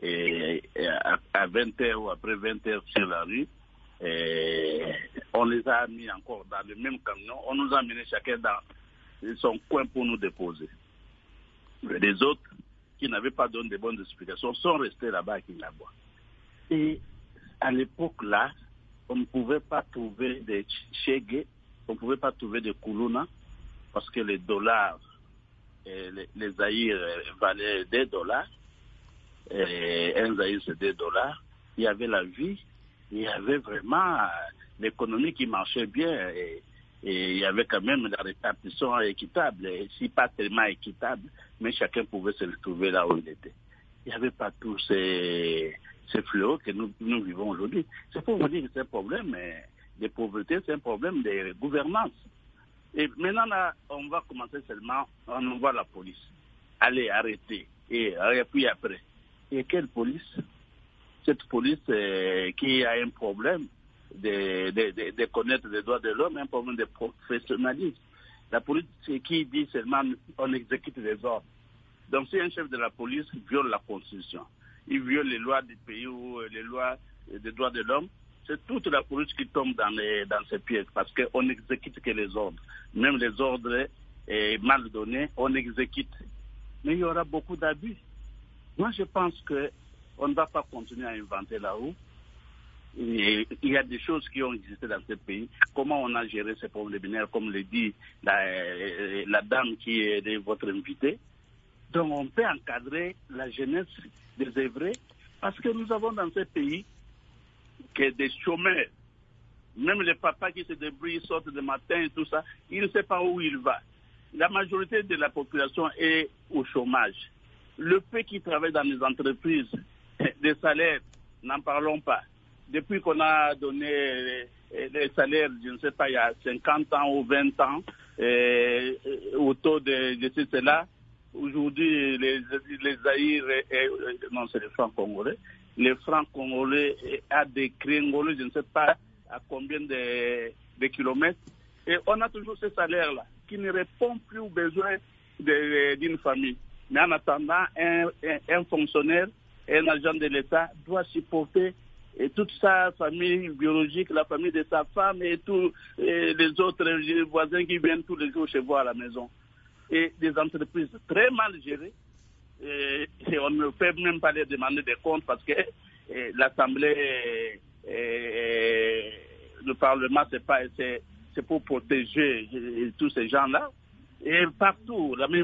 à 20h ou après 20h sur la rue, on les a mis encore dans le même camion, on nous a amenés chacun dans son coin pour nous déposer. Les autres qui n'avaient pas donné de bonnes explications sont restés là-bas à Kinabwa. Et à l'époque là, on ne pouvait pas trouver des Chege, on ne pouvait pas trouver de Kuluna, parce que les dollars, les Zaïres valaient $2. Un Zaïre, c'est $2. Il y avait la vie, il y avait vraiment l'économie qui marchait bien, et il y avait quand même la répartition équitable, et si pas tellement équitable, mais chacun pouvait se retrouver là où il était. Il n'y avait pas tous ces fléaux que nous vivons aujourd'hui. C'est pour vous dire que c'est un problème de pauvreté, c'est un problème de gouvernance. Et maintenant, là, on va commencer seulement, on envoie la police. Allez, arrêtez. Et puis après. Et quelle police? Cette police qui a un problème de connaître les droits de l'homme, un problème de professionnalisme. La police qui dit seulement on exécute les ordres. Donc si un chef de la police viole la Constitution, il viole les lois du pays ou les lois des droits de l'homme, c'est toute la police qui tombe dans ces pièges parce qu'on n'exécute que les ordres. Même les ordres mal donnés, on exécute. Mais il y aura beaucoup d'abus. Moi, je pense qu'on ne va pas continuer à inventer là-haut. Il y a des choses qui ont existé dans ce pays. Comment on a géré ces problèmes binaires, comme le dit la dame qui est votre invitée. Donc, on peut encadrer la jeunesse des œuvrés parce que nous avons dans ce pays que des chômeurs. Même les papas qui se débrouillent, sortent le matin et tout ça, ils ne savent pas où il va. La majorité de la population est au chômage. Le fait qu'ils travaillent dans les entreprises, des salaires, n'en parlons pas. Depuis qu'on a donné les salaires, je ne sais pas, il y a 50 ans ou 20 ans, au taux de cela, aujourd'hui, les Zaïres, non, c'est les francs congolais. Les francs congolais a des cringolais, je ne sais pas à combien de kilomètres. Et on a toujours ce salaire-là qui ne répond plus aux besoins d'une famille. Mais en attendant, un fonctionnaire, un agent de l'État doit supporter toute sa famille biologique, la famille de sa femme et tous les autres voisins qui viennent tous les jours chez vous à la maison. Et des entreprises très mal gérées. Et on ne peut même pas les demander des comptes parce que l'Assemblée, le Parlement, c'est pour protéger tous ces gens-là. Et partout, la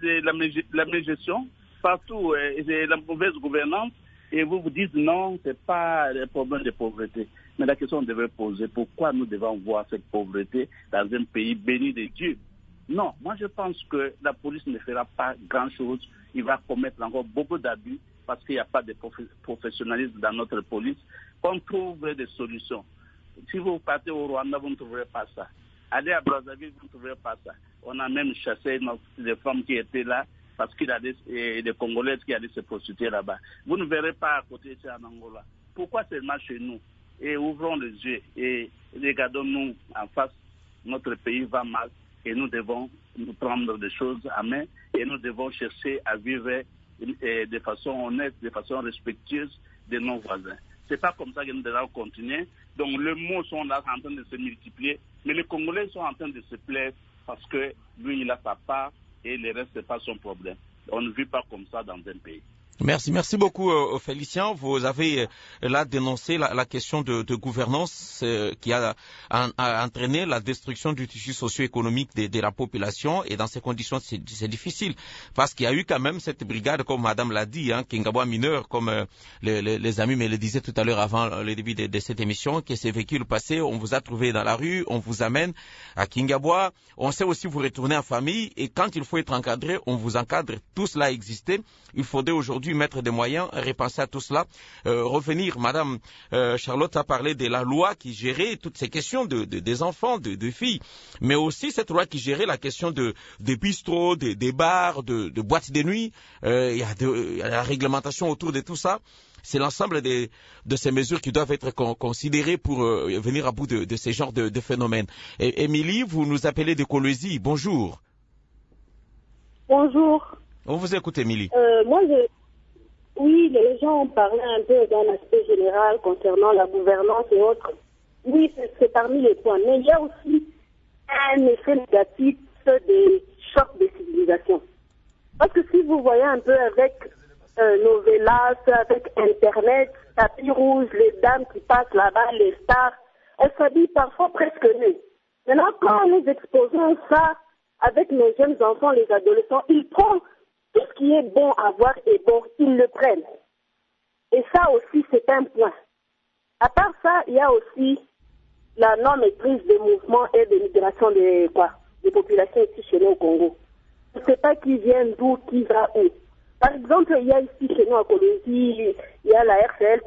mégestion, partout, c'est la mauvaise gouvernance. Et vous vous dites non, ce n'est pas un problème de pauvreté. Mais la question devrait poser, pourquoi nous devons voir cette pauvreté dans un pays béni de Dieu? Non, moi je pense que la police ne fera pas grand-chose. Il va commettre encore beaucoup d'abus parce qu'il n'y a pas de professionnalisme dans notre police. On trouve des solutions. Si vous partez au Rwanda, vous ne trouverez pas ça. Allez à Brazzaville, vous ne trouverez pas ça. On a même chassé des femmes qui étaient là parce qu'il y a des Congolaises qui allaient se prostituer là-bas. Vous ne verrez pas à côté de ça en Angola. Pourquoi seulement chez nous? Et ouvrons les yeux et regardons-nous en face. Notre pays va mal. Et nous devons nous prendre des choses à main et nous devons chercher à vivre de façon honnête, de façon respectueuse de nos voisins. C'est pas comme ça que nous devons continuer. Donc les mots sont là en train de se multiplier, mais les Congolais sont en train de se plaire parce que lui il a sa part et le reste c'est pas son problème. On ne vit pas comme ça dans un pays. Merci beaucoup Félicien. Vous avez là dénoncé la question de gouvernance qui a entraîné la destruction du tissu socio-économique de la population et dans ces conditions c'est difficile parce qu'il y a eu quand même cette brigade comme madame l'a dit, Kingabwa mineur comme les amis me le disaient tout à l'heure avant le début de cette émission que ces véhicules passés, on vous a trouvé dans la rue, on vous amène à Kingabwa, on sait aussi vous retourner en famille et quand il faut être encadré, on vous encadre. Tout cela existait. Il faudrait aujourd'hui mettre des moyens, repenser à tout cela, revenir. Madame Charlotte a parlé de la loi qui gérait toutes ces questions des enfants, de filles, mais aussi cette loi qui gérait la question des bistrots, des bars, de boîtes de nuit. Il y a la réglementation autour de tout ça. C'est l'ensemble de ces mesures qui doivent être considérées pour venir à bout de ces genres de phénomènes. Émilie, vous nous appelez de Colosie. Bonjour. Bonjour. On vous écoute, Émilie. Oui, les gens ont parlé un peu d'un aspect général concernant la gouvernance et autres. Oui, c'est parmi les points. Mais il y a aussi un effet négatif des chocs de civilisation. Parce que si vous voyez un peu avec Novelas, avec Internet, tapis rouge, les dames qui passent là-bas, les stars, elles s'habillent parfois presque nues. Maintenant, quand nous exposons ça avec nos jeunes enfants, les adolescents, ils prennent tout ce qui est bon à voir et bon, ils le prennent. Et ça aussi, c'est un point. À part ça, il y a aussi la non-maîtrise des mouvements et des migrations des populations ici chez nous au Congo. On ne sait pas qui vient d'où, qui va où. Par exemple, il y a ici chez nous à Colombie, il y a la RCL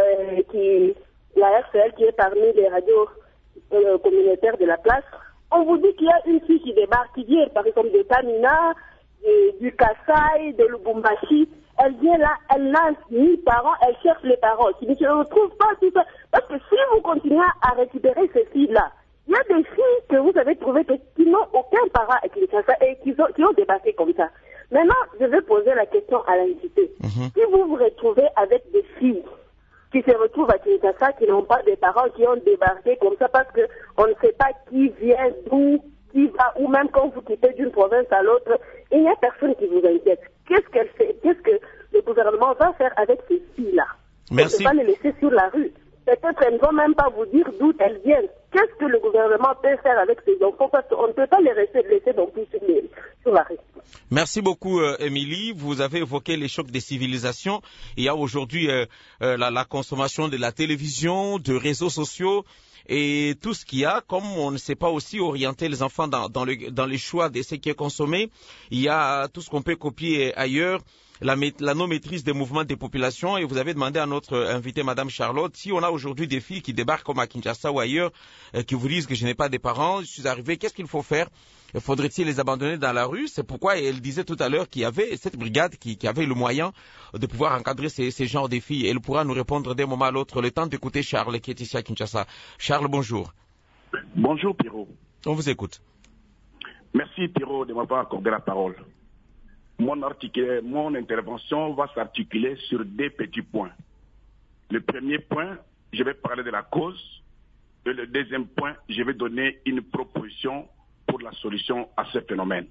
qui est parmi les radios communautaires de la place. On vous dit qu'il y a une fille qui débarque, qui vient par exemple de Tamina, du Kassai, de Lubumbashi. Elle vient là, elle n'a ni parents, elle cherche les parents. Qui ne se retrouvent pas tout ça. Parce que si vous continuez à récupérer ces filles-là, il y a des filles que vous avez trouvées qui n'ont aucun parent à Kinshasa et qui ont débarqué comme ça. Maintenant, je vais poser la question à l'invité. Si vous vous retrouvez avec des filles qui se retrouvent à Kinshasa, qui n'ont pas de parents, qui ont débarqué comme ça parce qu'on ne sait pas qui vient, d'où, qui va, ou même quand vous quittez d'une province à l'autre, il n'y a personne qui vous inquiète. Qu'est-ce qu'elle fait? Qu'est-ce que le gouvernement va faire avec ces filles-là? Merci. On ne peut pas les laisser sur la rue. Peut-être elles ne vont même pas vous dire d'où elles viennent. Qu'est-ce que le gouvernement peut faire avec ces enfants? Parce qu'on ne peut pas les laisser non plus sur la rue. Merci beaucoup, Émilie. Vous avez évoqué les chocs des civilisations. Il y a aujourd'hui la consommation de la télévision, de réseaux sociaux et tout ce qu'il y a. Comme on ne sait pas aussi orienter les enfants dans les choix de ce qui est consommé, il y a tout ce qu'on peut copier ailleurs. La non-maîtrise des mouvements des populations, et vous avez demandé à notre invitée, Madame Charlotte, si on a aujourd'hui des filles qui débarquent comme à Kinshasa ou ailleurs, qui vous disent que je n'ai pas de parents, je suis arrivé, qu'est-ce qu'il faut faire? Faudrait-il les abandonner dans la rue? C'est pourquoi elle disait tout à l'heure qu'il y avait cette brigade qui avait le moyen de pouvoir encadrer ces genres de filles. Elle pourra nous répondre d'un moment à l'autre. Le temps d'écouter Charles qui est ici à Kinshasa. Charles, bonjour. Bonjour Pierrot. On vous écoute. Merci Pierrot de m'avoir accordé la parole. Mon intervention va s'articuler sur deux petits points. Le premier point, je vais parler de la cause. Et le deuxième point, je vais donner une proposition pour la solution à ce phénomène.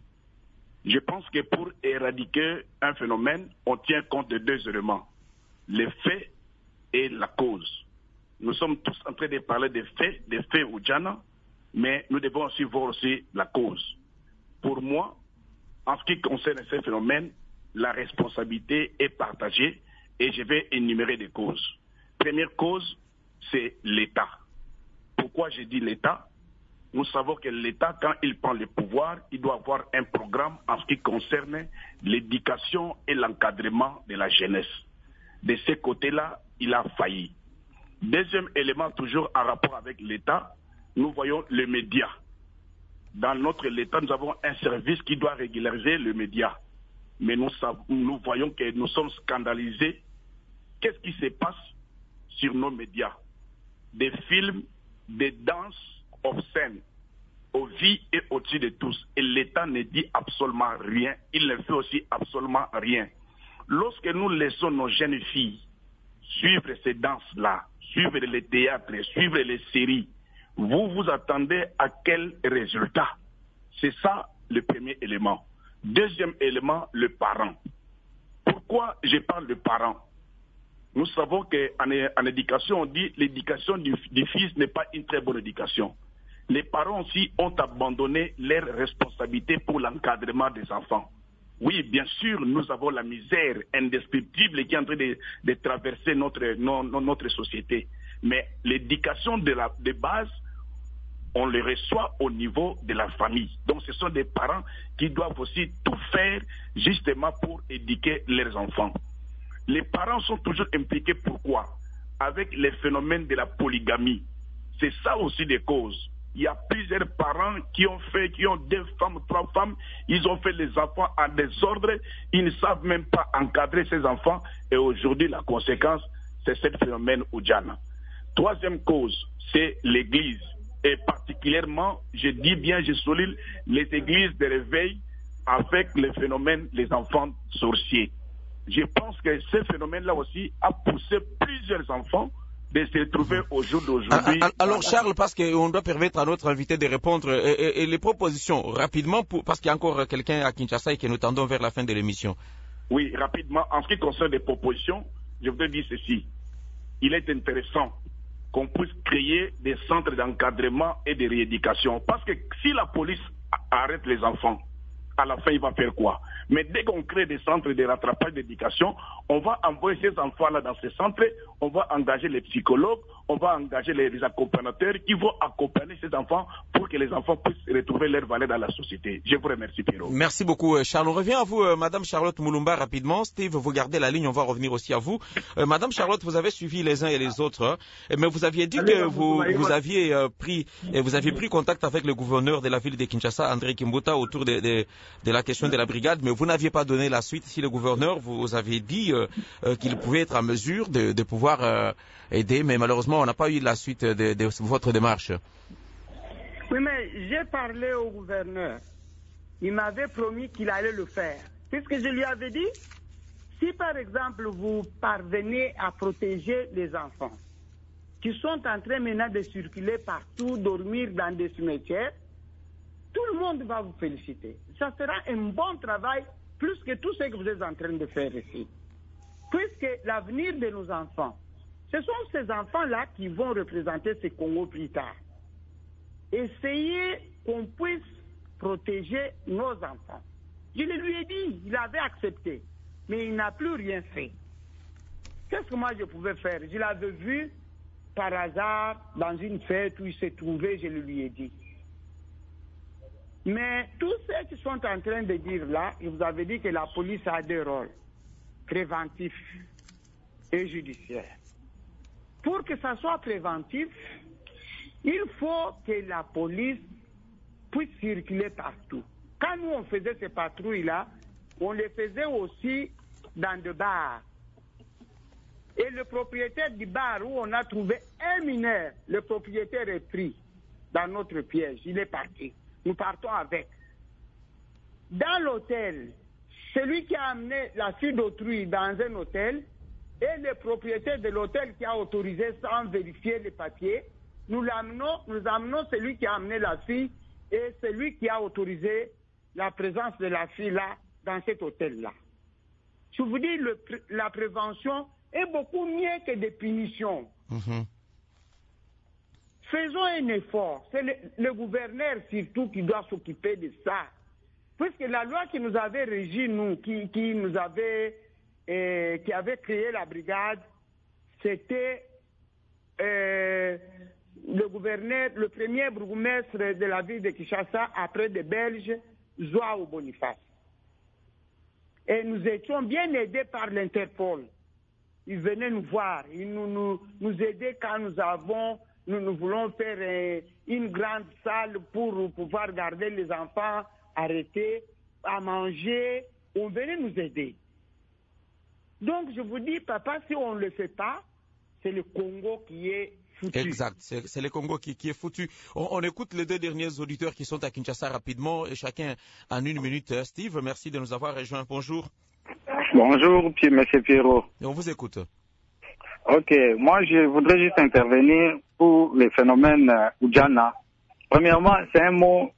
Je pense que pour éradiquer un phénomène, on tient compte de deux éléments, les faits et la cause. Nous sommes tous en train de parler des faits au Djana, mais nous devons aussi voir aussi la cause. Pour moi, en ce qui concerne ce phénomène, la responsabilité est partagée et je vais énumérer des causes. Première cause, c'est l'État. Pourquoi je dis l'État? Nous savons que l'État, quand il prend le pouvoir, il doit avoir un programme en ce qui concerne l'éducation et l'encadrement de la jeunesse. De ce côté-là, il a failli. Deuxième élément, toujours en rapport avec l'État, nous voyons les médias. Dans notre État, nous avons un service qui doit régulariser le média. Mais nous voyons que nous sommes scandalisés. Qu'est-ce qui se passe sur nos médias? Des films, des danses obscènes, aux vies et au-dessus de tous. Et l'État ne dit absolument rien. Il ne fait aussi absolument rien. Lorsque nous laissons nos jeunes filles suivre ces danses-là, suivre les théâtres, suivre les séries, vous vous attendez à quel résultat? C'est ça le premier élément. Deuxième élément, le parent. Pourquoi je parle de parents? Nous savons qu'en éducation, on dit l'éducation du fils n'est pas une très bonne éducation. Les parents aussi ont abandonné leurs responsabilités pour l'encadrement des enfants. Oui, bien sûr, nous avons la misère indescriptible qui est en train de traverser notre société. Mais l'éducation de base, on le reçoit au niveau de la famille. Donc ce sont des parents qui doivent aussi tout faire justement pour éduquer leurs enfants. Les parents sont toujours impliqués, pourquoi? Avec les phénomènes de la polygamie. C'est ça aussi des causes. Il y a plusieurs parents qui ont 2 femmes, 3 femmes, ils ont fait les enfants en désordre, ils ne savent même pas encadrer ces enfants, et aujourd'hui la conséquence, c'est ce phénomène au Djana. Troisième cause, c'est l'église. Et particulièrement, je dis bien, je souligne les églises de réveil avec le phénomène des enfants sorciers. Je pense que ce phénomène-là aussi a poussé plusieurs enfants de se trouver au jour d'aujourd'hui. Alors Charles, parce qu'on doit permettre à notre invité de répondre, et les propositions, rapidement, parce qu'il y a encore quelqu'un à Kinshasa et que nous tendons vers la fin de l'émission. Oui, rapidement, en ce qui concerne les propositions, je voudrais dire ceci. Il est intéressant qu'on puisse créer des centres d'encadrement et de rééducation. Parce que si la police arrête les enfants, à la fin, il va faire quoi? Mais dès qu'on crée des centres de rattrapage d'éducation, on va envoyer ces enfants-là dans ces centres, on va engager les psychologues, on va engager les accompagnateurs qui vont accompagner ces enfants pour que les enfants puissent retrouver leur valeur dans la société. Je vous remercie, Pierrot. Merci beaucoup, Charles. On revient à vous, Madame Charlotte Moulumba, rapidement. Steve, vous gardez la ligne, on va revenir aussi à vous. Madame Charlotte, vous avez suivi les uns et les autres, mais vous aviez dit que vous aviez pris contact avec le gouverneur de la ville de Kinshasa, André Kimbuta, autour de la question de la brigade, mais vous n'aviez pas donné la suite. Si le gouverneur vous avait dit qu'il pouvait être en mesure de pouvoir aider, mais malheureusement, on n'a pas eu la suite de votre démarche. Oui, mais j'ai parlé au gouverneur. Il m'avait promis qu'il allait le faire. Puisque je lui avais dit, si par exemple vous parvenez à protéger les enfants qui sont en train maintenant de circuler partout, dormir dans des cimetières, tout le monde va vous féliciter. Ça sera un bon travail, plus que tout ce que vous êtes en train de faire ici. Puisque l'avenir de nos enfants, ce sont ces enfants-là qui vont représenter ce Congo plus tard. Essayez qu'on puisse protéger nos enfants. Je le lui ai dit, il avait accepté, mais il n'a plus rien fait. Qu'est-ce que moi je pouvais faire? Je l'avais vu par hasard dans une fête où il s'est trouvé, je le lui ai dit. Mais tous ceux qui sont en train de dire là, je vous avais dit que la police a deux rôles, préventif et judiciaire. Pour que ça soit préventif, il faut que la police puisse circuler partout. Quand nous on faisait ces patrouilles-là, on les faisait aussi dans des bars. Et le propriétaire du bar où on a trouvé un mineur, le propriétaire est pris dans notre piège, il est parti. Nous partons avec. Dans l'hôtel, celui qui a amené la fille d'autrui dans un hôtel et le propriétaire de l'hôtel qui a autorisé sans vérifier les papiers, nous amenons celui qui a amené la fille et celui qui a autorisé la présence de la fille là dans cet hôtel-là. Je vous dis, la prévention est beaucoup mieux que des punitions. Faisons un effort. C'est le gouverneur surtout qui doit s'occuper de ça. Puisque la loi qui nous avait régi, nous, qui avait créé la brigade, c'était le gouverneur, le premier bourgmestre de la ville de Kinshasa, après des Belges, Joao Boniface. Et nous étions bien aidés par l'Interpol. Ils venaient nous voir, ils nous aidaient quand nous voulons faire une grande salle pour pouvoir garder les enfants arrêtés, à manger. On venait nous aider. Donc je vous dis, papa, si on ne le fait pas, c'est le Congo qui est foutu. Exact, c'est le Congo qui est foutu. On écoute les deux derniers auditeurs qui sont à Kinshasa rapidement, et chacun en une minute. Steve, merci de nous avoir rejoints. Bonjour. Bonjour, monsieur Pierrot. Et on vous écoute. Ok, moi je voudrais juste intervenir pour le phénomène Ujana. Premièrement, c'est un mot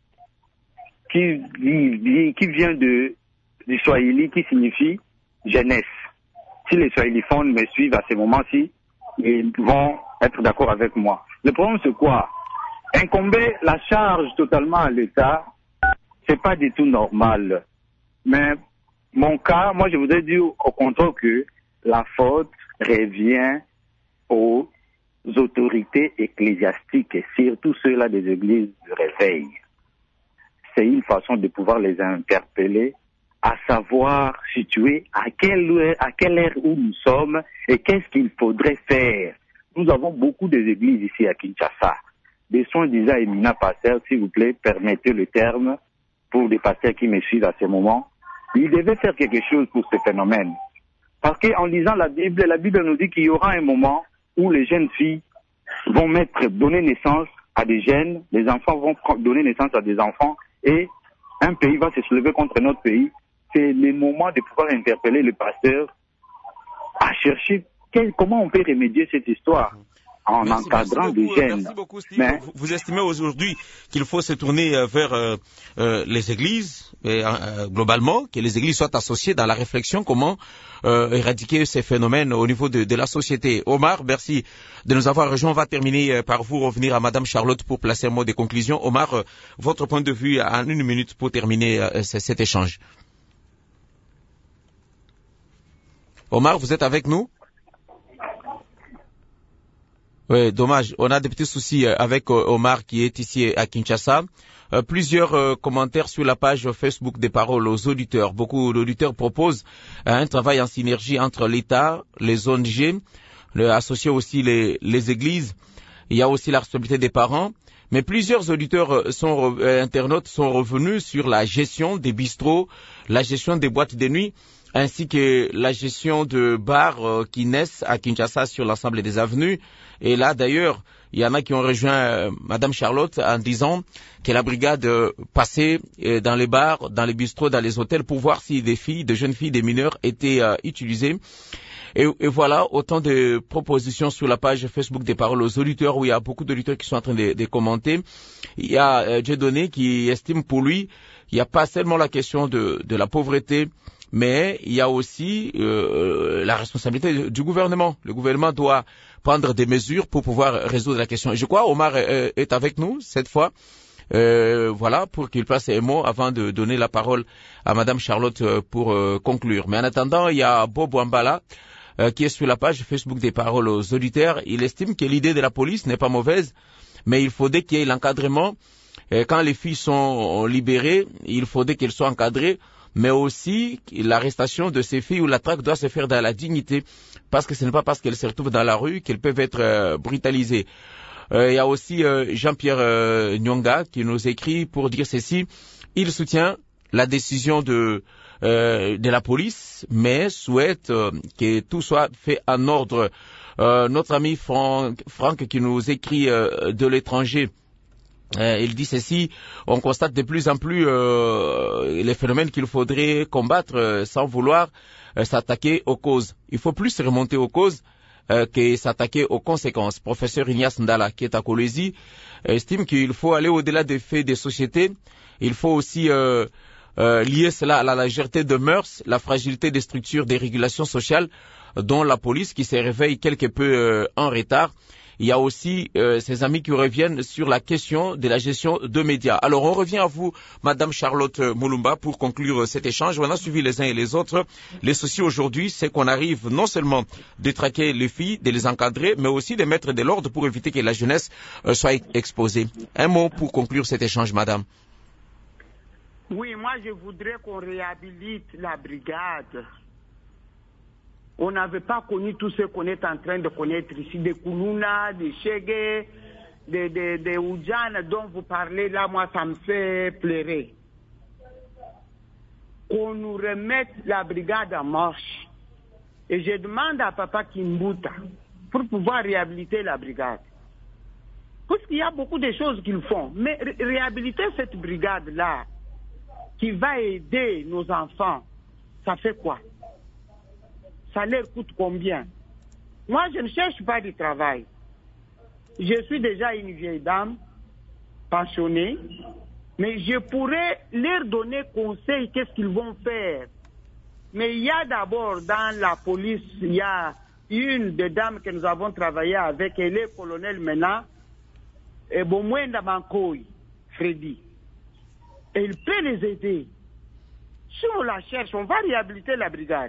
qui vient du Swahili, qui signifie jeunesse. Si les Swahiliphones me suivent à ce moment-ci, ils vont être d'accord avec moi. Le problème c'est quoi? Incomber la charge totalement à l'État, c'est pas du tout normal. Mais mon cas, moi je voudrais dire au contraire que la faute revient aux autorités ecclésiastiques et surtout ceux-là des églises du réveil. C'est une façon de pouvoir les interpeller, à savoir situer à quelle heure où nous sommes et qu'est-ce qu'il faudrait faire. Nous avons beaucoup d'églises ici à Kinshasa. Des soi-disant éminents pasteurs, s'il vous plaît, permettez le terme pour les pasteurs qui me suivent à ce moment. Ils devaient faire quelque chose pour ce phénomène. Parce qu'en lisant la Bible nous dit qu'il y aura un moment où les jeunes filles vont donner naissance à des jeunes, les enfants vont donner naissance à des enfants, et un pays va se soulever contre notre pays. C'est le moment de pouvoir interpeller le pasteur à chercher comment on peut remédier cette histoire. en encadrant des jeunes. Merci beaucoup, Steve. Mais... Vous estimez aujourd'hui qu'il faut se tourner vers les églises, globalement, que les églises soient associées dans la réflexion comment éradiquer ces phénomènes au niveau de la société. Omar, merci de nous avoir rejoints. On va terminer par vous revenir à Madame Charlotte pour placer un mot de conclusion. Omar, votre point de vue en 1 minute pour terminer cet échange. Omar, vous êtes avec nous? Oui, dommage. On a des petits soucis avec Omar qui est ici à Kinshasa. Plusieurs commentaires sur la page Facebook des paroles aux auditeurs. Beaucoup d'auditeurs proposent un travail en synergie entre l'État, les ONG, associer aussi les églises. Il y a aussi la responsabilité des parents. Mais plusieurs auditeurs internautes sont revenus sur la gestion des bistrots, la gestion des boîtes de nuit, ainsi que la gestion de bars qui naissent à Kinshasa sur l'ensemble des avenues. Et là, d'ailleurs, il y en a qui ont rejoint Madame Charlotte en disant que la brigade passait dans les bars, dans les bistrots, dans les hôtels pour voir si des jeunes filles, des mineurs étaient utilisées. Et voilà, autant de propositions sur la page Facebook des paroles aux auditeurs où il y a beaucoup d'auditeurs qui sont en train de commenter. Il y a Dieudonné qui estime pour lui, il n'y a pas seulement la question de la pauvreté, mais il y a aussi la responsabilité du gouvernement. Le gouvernement doit prendre des mesures pour pouvoir résoudre la question. Et je crois Omar est avec nous cette fois. Voilà, pour qu'il place un mot avant de donner la parole à Madame Charlotte pour conclure. Mais en attendant, il y a Bob Wambala qui est sur la page Facebook des paroles aux auditeurs. Il estime que l'idée de la police n'est pas mauvaise, mais il faudrait qu'il y ait l'encadrement. Quand les filles sont libérées, il faudrait qu'elles soient encadrées, mais aussi l'arrestation de ces filles ou la traque doit se faire dans la dignité, parce que ce n'est pas parce qu'elles se retrouvent dans la rue qu'elles peuvent être brutalisées. Il y a aussi Jean-Pierre Nyonga qui nous écrit pour dire ceci. Il soutient la décision de la police, mais souhaite que tout soit fait en ordre. Notre ami Franck qui nous écrit de l'étranger, il dit ceci, on constate de plus en plus les phénomènes qu'il faudrait combattre sans vouloir s'attaquer aux causes. Il faut plus remonter aux causes que s'attaquer aux conséquences. Professeur Ignace Ndala, qui est à Kolwezi, estime qu'il faut aller au-delà des faits des sociétés. Il faut aussi lier cela à la légèreté de mœurs, la fragilité des structures des régulations sociales, dont la police qui se réveille quelque peu en retard. Il y a aussi ses amis qui reviennent sur la question de la gestion de médias. Alors, on revient à vous, Madame Charlotte Mulumba, pour conclure cet échange. On a suivi les uns et les autres. Les soucis aujourd'hui, c'est qu'on arrive non seulement de traquer les filles, de les encadrer, mais aussi de mettre de l'ordre pour éviter que la jeunesse soit exposée. Un mot pour conclure cet échange, Madame. Oui, moi, je voudrais qu'on réhabilite la brigade. On n'avait pas connu tout ce qu'on est en train de connaître ici, des Koulouna, des Chegué, des Oudjana dont vous parlez là, moi ça me fait pleurer. Qu'on nous remette la brigade en marche. Et je demande à Papa Kimbuta pour pouvoir réhabiliter la brigade. Parce qu'il y a beaucoup de choses qu'ils font. Mais réhabiliter cette brigade-là, qui va aider nos enfants, ça fait quoi? Ça leur coûte combien? Moi, je ne cherche pas du travail. Je suis déjà une vieille dame, pensionnée, mais je pourrais leur donner conseil, qu'est-ce qu'ils vont faire. Mais il y a d'abord dans la police, il y a une des dames que nous avons travaillé avec, elle est colonel maintenant, et Bomwenda Mankoy, Freddy. Elle peut les aider. Si on la cherche, on va réhabiliter la brigade.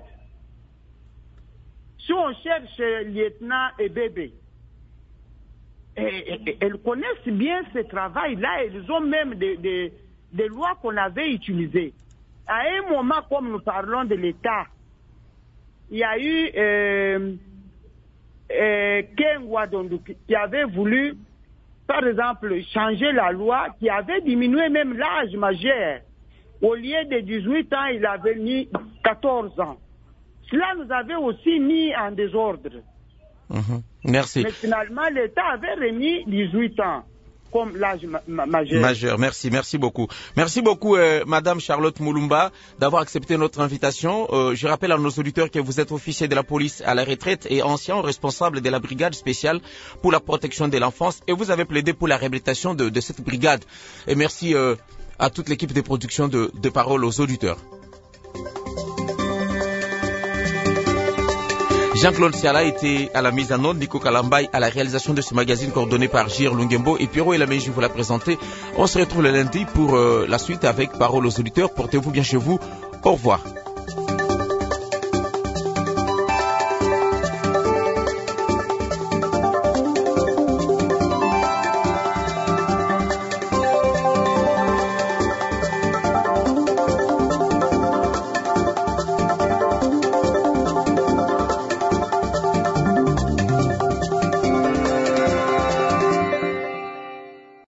Si on cherche lieutenant et bébé, elles connaissent bien ce travail-là, elles ont même des lois qu'on avait utilisées. À un moment, comme nous parlons de l'État, il y a eu Ken Wadondu qui avait voulu, par exemple, changer la loi, qui avait diminué même l'âge majeur. Au lieu de 18 ans, il avait mis 14 ans. Cela nous avait aussi mis en désordre. Merci. Mais finalement, l'État avait remis 18 ans. comme l'âge majeur. Majeur, merci beaucoup. Merci beaucoup, Madame Charlotte Moulumba, d'avoir accepté notre invitation. Je rappelle à nos auditeurs que vous êtes officier de la police à la retraite et ancien responsable de la brigade spéciale pour la protection de l'enfance, et vous avez plaidé pour la réhabilitation de cette brigade. Et merci à toute l'équipe de production de Paroles aux auditeurs. Jean-Claude Siala était à la mise en onde, Nico Kalambay à la réalisation de ce magazine coordonné par Gir Lungembo et Pierrot Elameji vous l'a présenté. On se retrouve le lundi pour la suite avec Paroles aux auditeurs. Portez-vous bien chez vous. Au revoir.